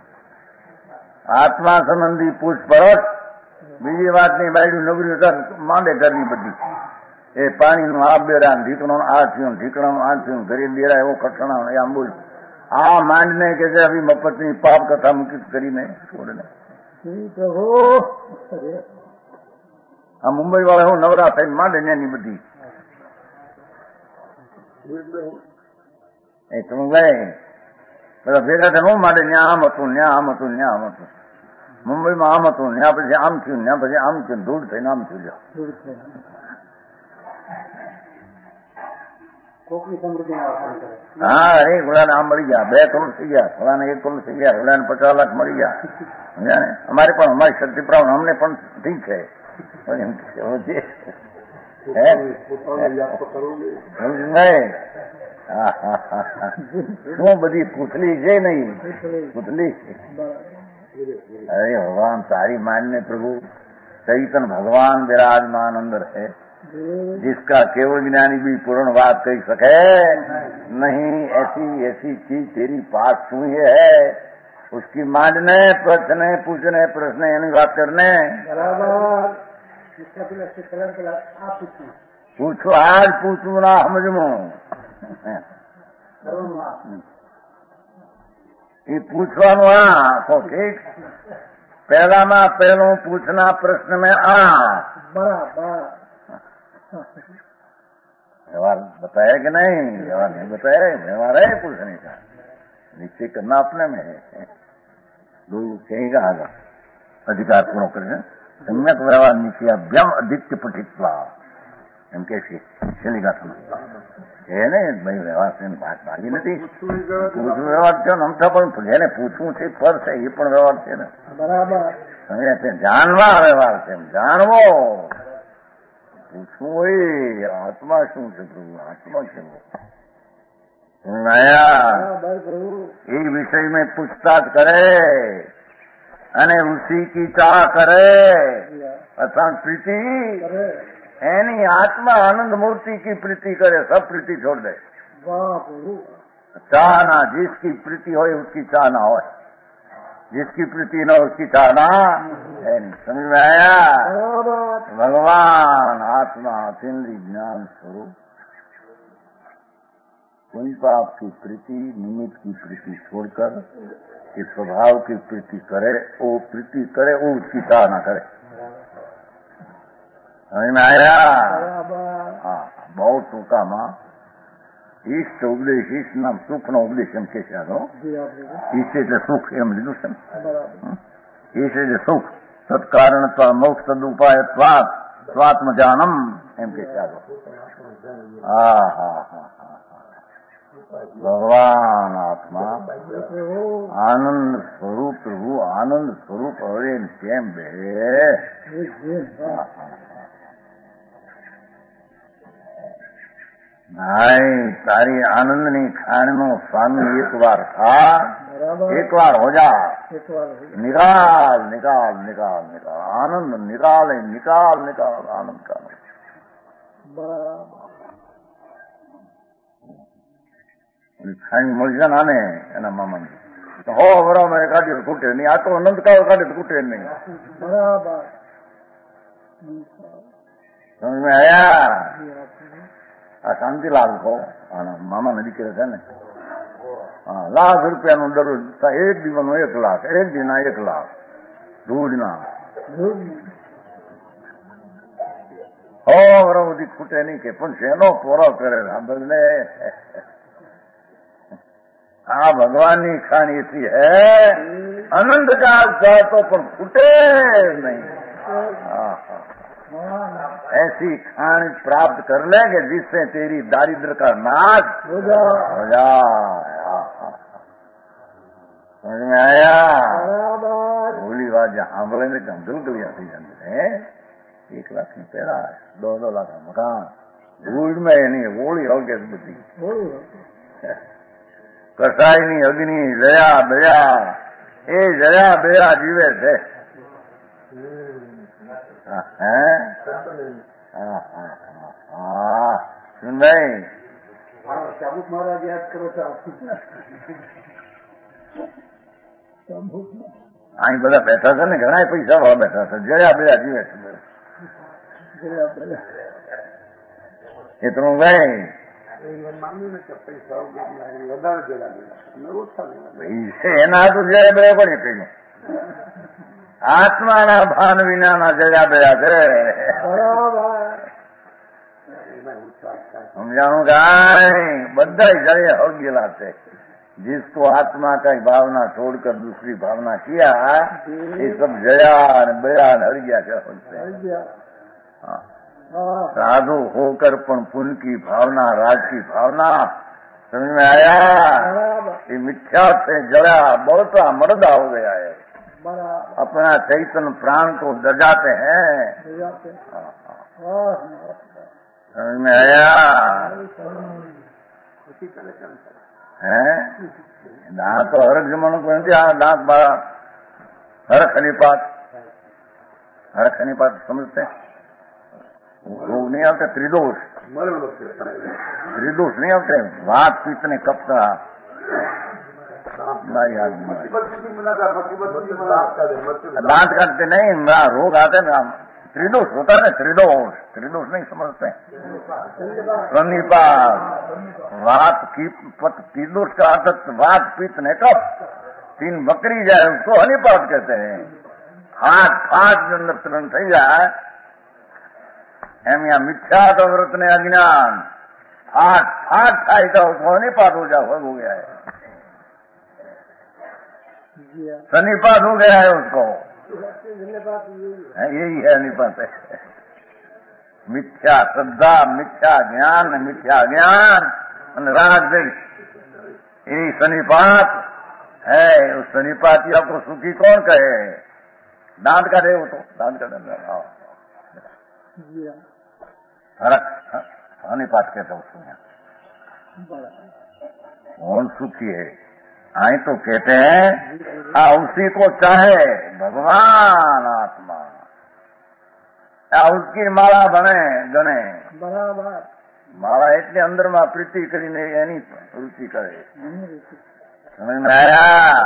આત્મા સંબંધી પૂછપરછ, બીજી વાતની બાયડું નગરી માંડે ઘરની બધી, એ પાણીનું આ બેરા, ઢીકણું આ થયું, ઢીકણાનું આ થયું, ગરીબ બેરા એવો ખટણા, એ આમ બોલ આ માંડને કે છે અભી મફતની પાપ કથા મૂકી કરીને છોડને. આ મુંબઈ વાળા હું નવરા થઈને માંડે ત્યાંની બધી એ તમે ભાઈ બધા ભેગા થઈને હું માંડે ત્યાં આમ હતું, ત્યાં આમ હતું, ત્યાં આમ હતું, મુંબઈમાં આમ હતું, ત્યાં પછી આમ થયું, ત્યાં પછી આમ થયું, ધૂળ થઈને આમ થયું. હા એક ઓલાને આમ મળી ગયા, બે કરોડ થઈ ગયા, ઓલાને એક કરોડ થઈ ગયા, ઓલાને પચાસ લાખ મળી ગયા. અમારે પણ અમારી શક્તિ પ્રાપ્ત અમને પણ ઠીક છે. શું બધી પૂછલી છે નહીં, પૂછલી. અરે ભગવાન તારી માનને પ્રભુ चैतन भगवान विराजमान अंदर है, जिसका केवल ज्ञानी भी पूर्ण बात कही सके नहीं, ऐसी ऐसी चीज तेरी पास हुई है, उसकी मानने, प्रश्न पूछने, प्रश्न यानी बात करने, पूछो आज पूछू ना समझमो, ये पूछવાનું આ તો ઠીક, પહેલામાં પહેલો પૂછના પ્રશ્ન में आ बराबर व्यवहार बताया कि नहीं, व्यवहार नहीं बताया, व्यवहार है पूछने का, निश्चय करना अपने में है. लोग कहेगा आगा अधिकार पूर्ण करें सम्यक व्यवहार नीचे अभ्यम अधित्य पठित्वा એમ કે છે છેલ્લી ગાથમાં એને ભાઈ વ્યવહાર છે વાત ભાગી નથી, પૂછવું વ્યવહાર છે ને, અમથા પણ જેને પૂછવું છે ફર છે એ પણ વ્યવહાર છે ને, બરાબર જાણવા વ્યવહાર છે, જાણવો પૂછવું હોય આત્મા શું છે પ્રભુ, આત્મા છે નયા એ વિષય में पूछताछ करे અને उसी की चाह करे अर्थात प्रीति एनी आत्मा आनंद मूर्ति की प्रीति करे, सब प्रीति छोड़ दे. चाह ना, जिसकी प्रीति हो उसकी चाह ना हो, जिसकी प्रीति न उसकी चाह ना है नहीं. समझ में आया? भगवान आत्मा अतीन्द्रिय ज्ञान स्वरूप कोई पाप की प्रीति, निमित्त की प्रीति छोड़कर कि स्वभाव की प्रीति करे, वो प्रीति करे, वो उसकी चाह ना करे. समझ में आया? हाँ, बहुत ટૂંકામાં ઈષ્ટ ઉપદેશ, ઈષ્ટના સુખનો ઉપદેશ એમ કે છે. આનો ઈષ્ટ એટલે સુખ એમ લીધું છે ને, ઈષ્ટ એટલે સુખ, સત્કારણત્વ મોક્ષ સદુપાયત્વાત સ્વાત્મજાનમ એમ કે છે. હા હા હા હા ભગવાન આત્મા આનંદ સ્વરૂપ, પ્રભુ આનંદ સ્વરૂપ હવે કેમ બે नहीं, तारी आनंदनी खाणनो स्वामी एक बार था, एक बार हो जा, निकाल निकाल निकाल निकाल आनंद, निकाल निकाल निकाल आनंद का खाई मर्जन आने एना मामा जी तो हो बरा मैं काढ़ी कूटे नहीं, आ तो आनंद का काढ़े तो कूटे नहीं. बराबर समझ में आया? આ શાંતિલાલ કહો મામાના દીકરા છે ને, હા લાખ રૂપિયાનું દરરોજ એક દિવસનો એક લાખ, એક દિના એક લાખ ધૂળના હો બધી ખૂટે નહીં કે પણ શેનો પોરો કરે બદલે. આ ભગવાનની ખાણી એથી હે અનંત કાળ થાય તો પણ ખૂટે નહીં. હા હા ऐसी खान प्राप्त कर लेंगे जिससे तेरी दारिद्र का नाश हो जाए. समझ में आया? बराबर बोली बात जहां बोले ने दिल गलिया थी जाते हैं। एक लाख में पैदा है, दो दो लाख का मकान, भूल में नहीं बोली हो गया बुद्धि कसाई नहीं अग्नि दया दया ए जया दया जीवे थे सुन भाई चाबुक महाराज याद करो आई बदा बैठा था ने घना पैसा भाव बैठा था जया दया जीवे इतनो भाई એના તો જયા દયા કોને કહ્યું? આત્માના ભાન વિનાના જયા દયા કરે. સમજાણું ગાય બધા જયા हो गेला છે. जिसको आत्मा का भावना छोड़कर दूसरी भावना किया ये सब जया बया हर गया क्या होते हाँ साधु होकर पण पुण्य की भावना राज की भावना समझ में आया? ये मिथ्या से जड़ा बढ़ता मर्दा हो गया है, अपना चैतन्य प्राण को दजाते हैं। समझ में आया? है दांत तो हर जमाने को दांत बारा हर खनीपात हर खनीपात समझते रोग नहीं आते त्रिदोष त्रिदोष नहीं आते वात पित्त ने कपता दांत काटते नहीं रोग आते ना त्रिदोष होता है त्रिदोष त्रिदोष नहीं समझते सन्निपात वात की त्रिदोष का अर्थ वात पित्त ने कप तीन बकरी जाए उसको हनीपात कहते हैं। हाथ फाट अंदर तुरंत थी जाए एम या मिथ्या तो व्रत ने अज्ञान हाथ फाट थाई तो उसको हनीपात हो जा हो गया है सन्निपात हो गया है उसको यही है निपात है मिथ्या श्रद्धा मिथ्या ज्ञान मिथ्या ज्ञान राग देश यही सन्निपात है। उस सन्निपातिया को सुखी कौन कहे? दांत का दे वो तो दांत का दे फर्क सन्निपात कहते उसको कौन सुखी है? आई तो कहते हैं आ उसी को चाहे भगवान आत्मा आ उसकी माला बने गणे बराबर माला એટલે અંદરમાં પ્રીતિ કરીને એની રુચિ કરે समझ में आया?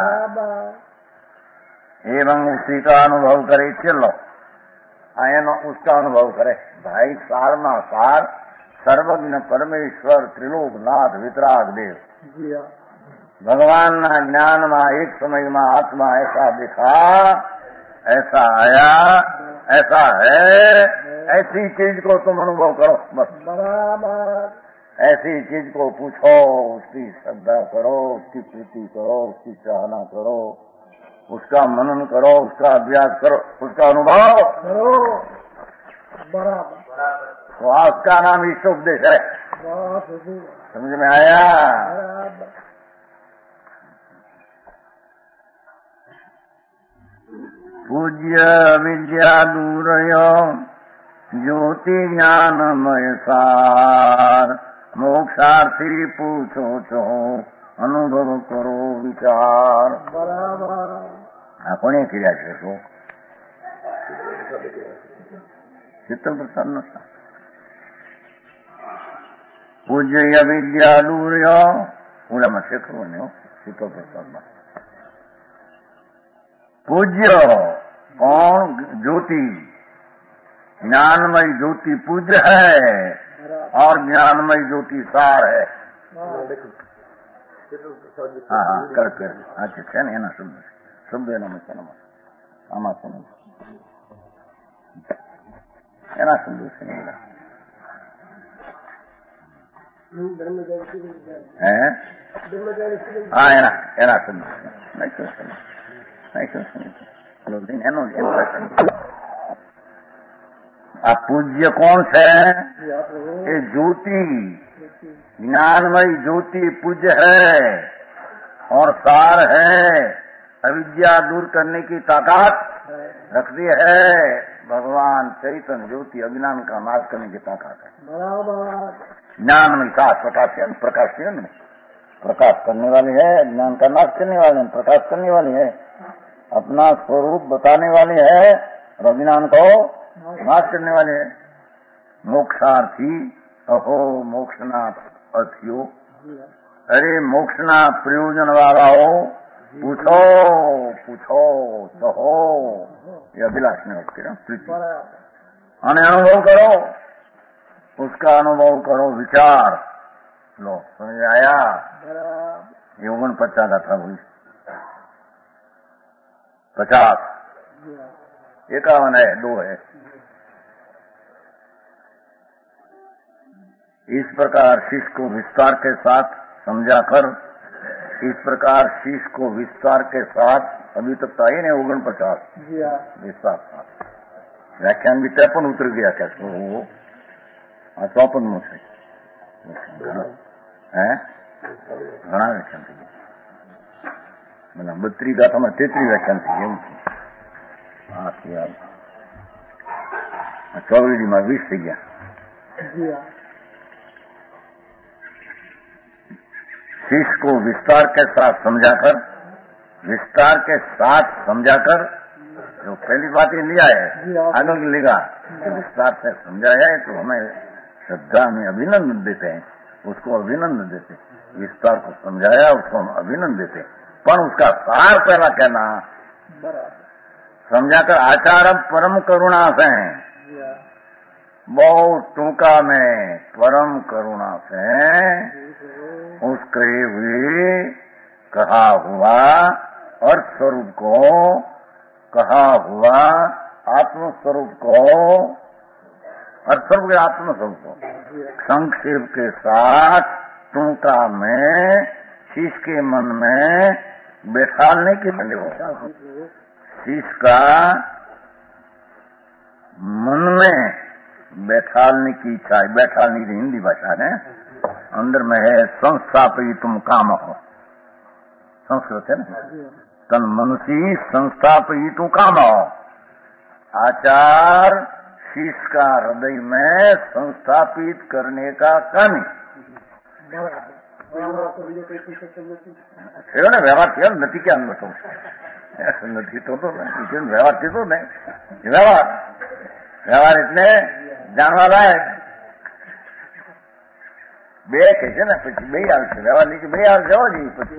एवं उसी का अनुभव करे चलो आयनो उसका अनुभव करे भाई सारमा सार सर्वज्ञ परमेश्वर त्रिलोकनाथ वितराग देव भगवान ना ज्ञान में एक समय में आत्मा ऐसा दिखा ऐसा आया ऐसा है ऐसी चीज को तुम अनुभव करो बस बराबर ऐसी चीज को पूछो उसकी श्रद्धा करो उसकी प्रीति करो उसकी चाहना करो उसका मनन करो उसका अभ्यास करो उसका अनुभव करो बराबर तो उसका नाम ईश्वर उपदेश है। समझ में आया? पूज्य विद्या दूरयो ज्योति ज्ञानमय सार मोक्षार्थी पूछो छो अनुभव करो विचार बराबर આ કોને કર્યા છે શું શીતલ પ્રસાદ નો પૂજ્ય વિદ્યા દૂર્ય ઓલામાં શીખવું ને શીતલ પ્રસાદ માં पूज्य कौन? ज्योति ज्ञानमय ज्योति पूज्य है और ज्ञानमय ज्योति सार है। हाँ हाँ कर कर अच्छा છે ને એના શબ્દ શબ્દ એના મચાનામાં આમાં છે ને એના શબ્દ છે ને હે હા એના એના શબ્દ आ पूज्य कौन है? ये ज्योति ज्ञानमय ज्योति पूज्य है और सार है अविद्या दूर करने की ताकत रखती है। भगवान चैतन्य ज्योति अज्ञान का नाश करने की ताकत है। बराबर ज्ञान में साथ प्रकाश प्रकाश प्रकाश करने वाली है, ज्ञान का नाश करने वाले है, प्रकाश करने वाली है, अपना स्वरूप बताने वाली है और अज्ञान को नाश करने वाली है। मोक्षार्थी अहो मोक्षना अर्थियो, अरे मोक्षना प्रयोजन वाला हो पूछो पूछो कहो, ये अभिलाष ने उसके ना प्रीति आने अनुभव करो, उसका अनुभव करो, विचार लो, समझ आया। ये ओगन पचास का था बोली, पचास इक्यावन है, दो है। इस प्रकार शिष्य को विस्तार के साथ समझाकर, इस प्रकार शिष्य को विस्तार के साथ, अभी तक तो आई नहीं ओगन पचास विस्तार साथ व्याख्यान भी तिरपन उतर गया क्या वो चौपन मुँह से है घना व्याख्यान थी मतलब बत्रीस गाथा में तेतरी व्याख्यान थी हाँ यार चौबीस में बीस थी गया। शिष्य को विस्तार के साथ समझाकर, विस्तार के साथ समझाकर, जो पहली बात ये लिया है आगे लिखा तो विस्तार से समझाया है तो हमें श्रद्धा में अभिनंदन देते हैं, उसको अभिनंदन देते, विस्तार को समझाया उसको हम अभिनंदन देते, पर उसका सार पहला कहना समझाकर आचार्य परम करुणा से बहुत टूका में परम करुणा से उसके हुए कहा हुआ अर्थ स्वरूप को, कहा हुआ आत्म स्वरूप को, अर्थ स्वरूप के आत्म स्वरूप को संक्षेप के साथ टूका में शिष्य के मन में बैठाने के लिए, शिष्य का मन में बैठाने की इच्छा है, बैठाने की हिंदी भाषा है, अंदर में है संस्थापित तुम काम हो, संस्कृत है ना, तन मनुष्य संस्थापित तुम काम हो, आचार शिष्य का हृदय में संस्थापित करने का काम है। व्यवहार किया नती के अंदर तो नती तो तो नहीं, व्यवहार थी तो नहीं, व्यवहार व्यवहार इतने जान वाला है બે કે છે ને પછી બે આવશે વ્યવહાર નીચે બે આવશે હો જી પછી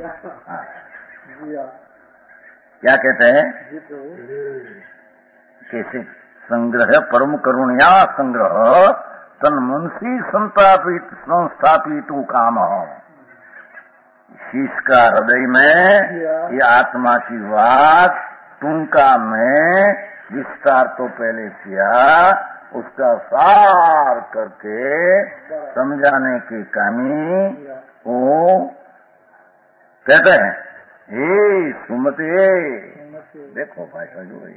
क्या कहते हैं कैसे संग्रह परम करुणिया संग्रह तन मुंशी संस्थापित संस्थापित काम शीश का हृदय में ये आत्मा की बात टूंका में विस्तार तो पहले किया, उसका सार करके समझाने की कमी वो कहते हैं हे सुमते, देखो भाषा जो है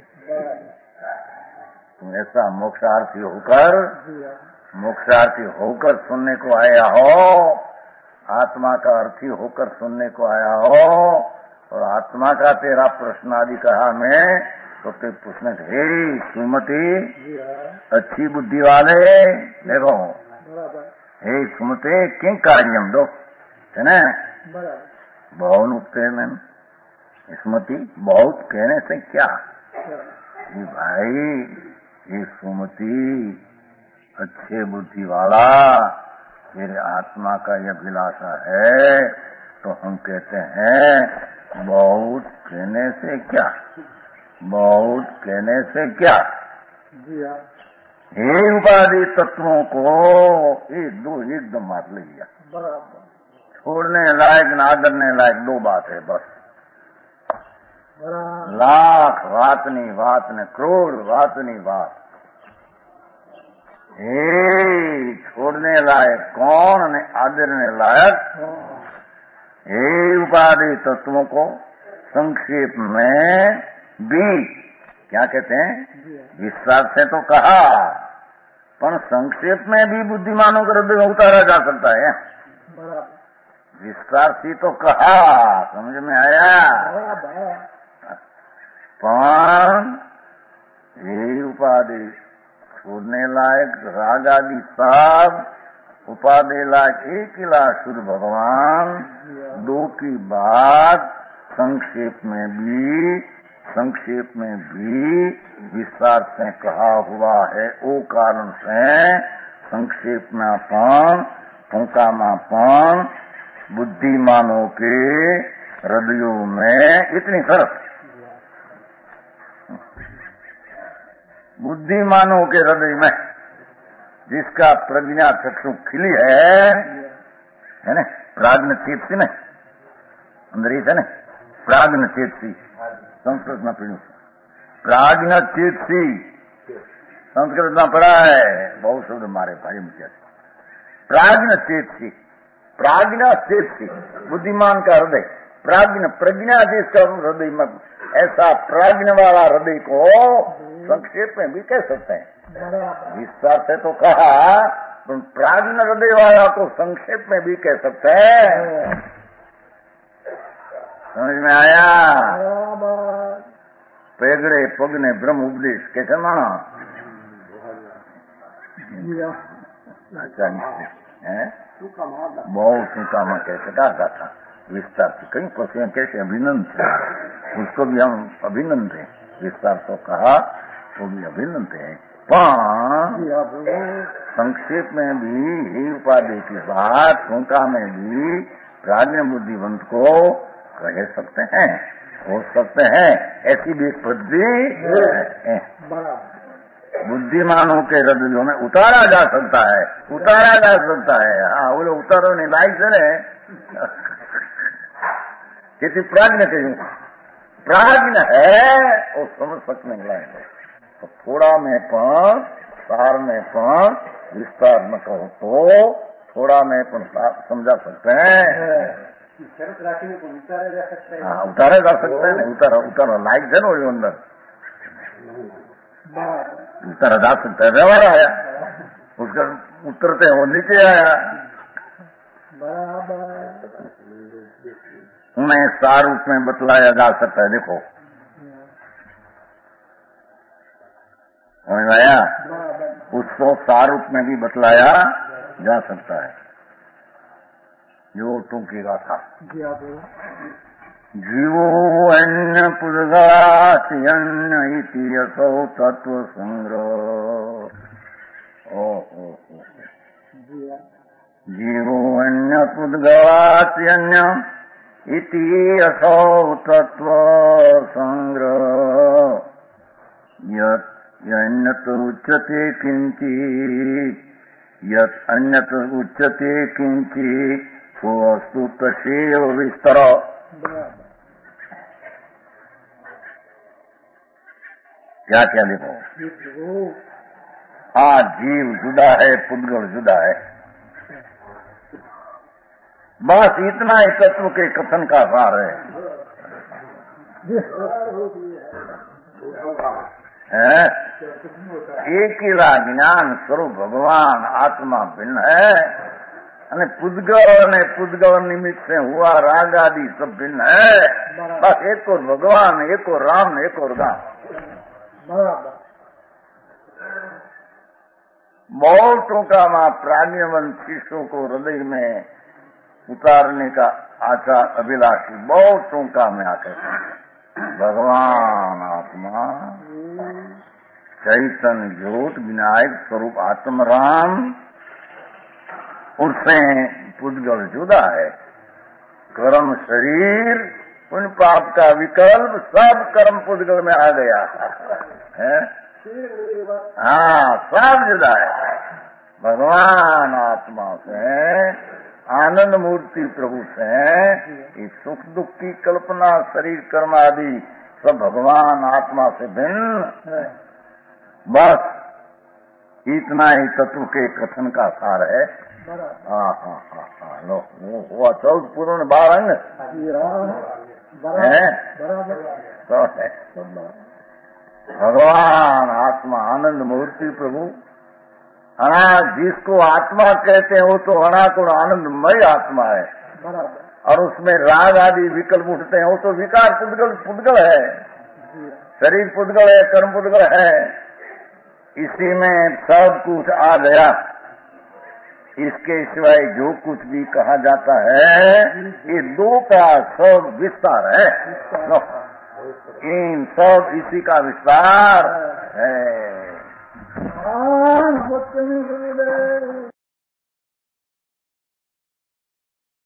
तुम ऐसा मोक्षार्थी होकर मोक्षार्थी होकर सुनने को आया हो, आत्मा का अर्थी होकर सुनने को आया हो, और आत्मा का तेरा प्रश्न आदि कहा मैं तो ते पूछने हे सुमति अच्छी बुद्धि वाले देखो हे सुमते किं कार्यम दो है ना बहुत उठते हैं स्मृति बहुत कहने से क्या ये भाई ये सुमति अच्छे बुद्धि वाला मेरे आत्मा का यह अभिलाषा है, तो हम कहते हैं बहुत कहने से क्या, बहुत कहने से क्या हे उपाधि तत्वों को एक दो एकदम मार लिया, छोड़ने लायक न आदरने लायक दो बात है बस, लाख वातनी वात ने करोड़ वातनी वात, हे छोड़ने लायक कौन ने आदरने लायक, हे उपाधि तत्वों को संक्षेप में भी क्या कहते हैं विस्तार से तो कहा, पर संक्षेप में भी बुद्धिमानों का हृदय उतारा जा सकता है, विस्तार से तो कहा, समझ में आया पण यही उपाधि छोड़ने लायक राग आदि सब उपाधि लायक एक ही लाख शुद्ध भगवान। दो की बात संक्षेप में भी संक्षेप में भी विस्तार से कहा हुआ है। वो कारण से संक्षेप में अपन फूका मापन बुद्धिमानों के हृदयों में इतनी सरस बुद्धिमानों के हृदय में जिसका प्रज्ञा चक्षु खिली है है न, प्राज्ञ चेतसी न अंदर ही है न, प्राज्ञ चेतसी संस्कृत में पढ़ू प्राज्ञ चेतसी संस्कृत में पढ़ा है। बहुत शब्द मारे भाई मुझे प्राज्ञ चेतसी प्राज्ञा चेतसी बुद्धिमान का हृदय प्राज्ञ प्रज्ञा जिसका हृदय में ऐसा प्राज्ञ वाला हृदय को संक्षेप में भी कह सकते हैं। विस्तार से तो कहा प्राज्ञ हृदय वाला को संक्षेप में भी कह सकते हैं। समझ में आया? पेगड़े पगने ब्रह्म उपदेश कैसे माना? अच्छा है बहुत सूखा में कैसे कहा था विस्तार से कई पशुएं कैसे अभिनंदन थे उसको भी हम अभिनंदन थे। विस्तार तो कहा वो भी अभिनंदन है। संक्षेप में भी ही उपाधि की बात सूखा में भी प्राज्ञ बुद्धिवंत को कह सकते हैं हो सकते हैं। ऐसी भी एक पद्धति बुद्धिमानों के हृदयों में उतारा जा सकता है उतारा जा सकता है। हाँ वो लोग उतारो नहीं लाइक से किसी प्राज्ञ के प्राज्ञ है वो समझ सकने लायक तो थोड़ा में पण सार में पण विस्तार में कहो तो थोड़ा में पण समझा सकते हैं। शरत राखी को उतारा जा सकता है। हाँ उतारा जा सकता है उतारा उतारा लाइक है ना वो अंदर उतारा जा सकता है। व्यवहार आया उसका उतरते वो नीचे आया उन्हें सार रूप में बतलाया जा सकता है। देखो समझ आया उसको सार रूप में भी बतलाया जा सकता है। जो टूकी गाथा जीवो अन्न पुद्गलाति अन्न इति यसौ तत्व संग्रह। ओ ओ ओ जीवो अन्न पुद्गलाति अन्न इति यसौ तत्व संग्रह। यत् अन्यत् उच्यते किंचित् यत् अन्यत् उच्यते किंचित् सो अस्तु तस्यैव विस्तर। क्या क्या देखो हाँ जीव जुदा है पुद्गल जुदा है। बस इतना ही तत्व के कथन का सार है, है? एक ही ज्ञान स्वरूप भगवान आत्मा भिन्न है અને पुद्गल ने पुद्गल निमित्त से हुआ राग आदि सब भिन्न है। बस एक और भगवान एक और राम एक और गांव। बहुतों का मां प्राज्ञवंत शिष्यों को हृदय में उतारने का आचार अभिलाषी बहुतों का में आकर भगवान आत्मा चैतन्य ज्योत विनायक स्वरूप आत्मराम उनसे पुद्गल जुदा है। कर्म शरीर उन पाप का विकल्प सब कर्म पुद्गल में आ गया है। हाँ सब जुदा है। भगवान आत्मा से आनंद मूर्ति प्रभु से इस सुख दुख की कल्पना शरीर कर्म आदि सब भगवान आत्मा से भिन्न। बस इतना ही तत्व के कथन का सार है। हाँ हाँ हाँ हाँ लो वो हुआ चौदह पूर्ण बारह अंग है तो है भगवान आत्मा आनंद मूर्ति प्रभु। अना जिसको आत्मा कहते हैं वो तो अनाकुल आनंदमय आत्मा है और उसमें राग आदि विकल्प उठते हैं वो तो विकार पुद्गल पुद्गल है। शरीर पुद्गल है, कर्म पुद्गल है, इसी में सब कुछ आ गया। इसके सिवाय जो कुछ भी कहा जाता है ये दो का सब विस्तार है। लो, इन सब इसी का विस्तार है।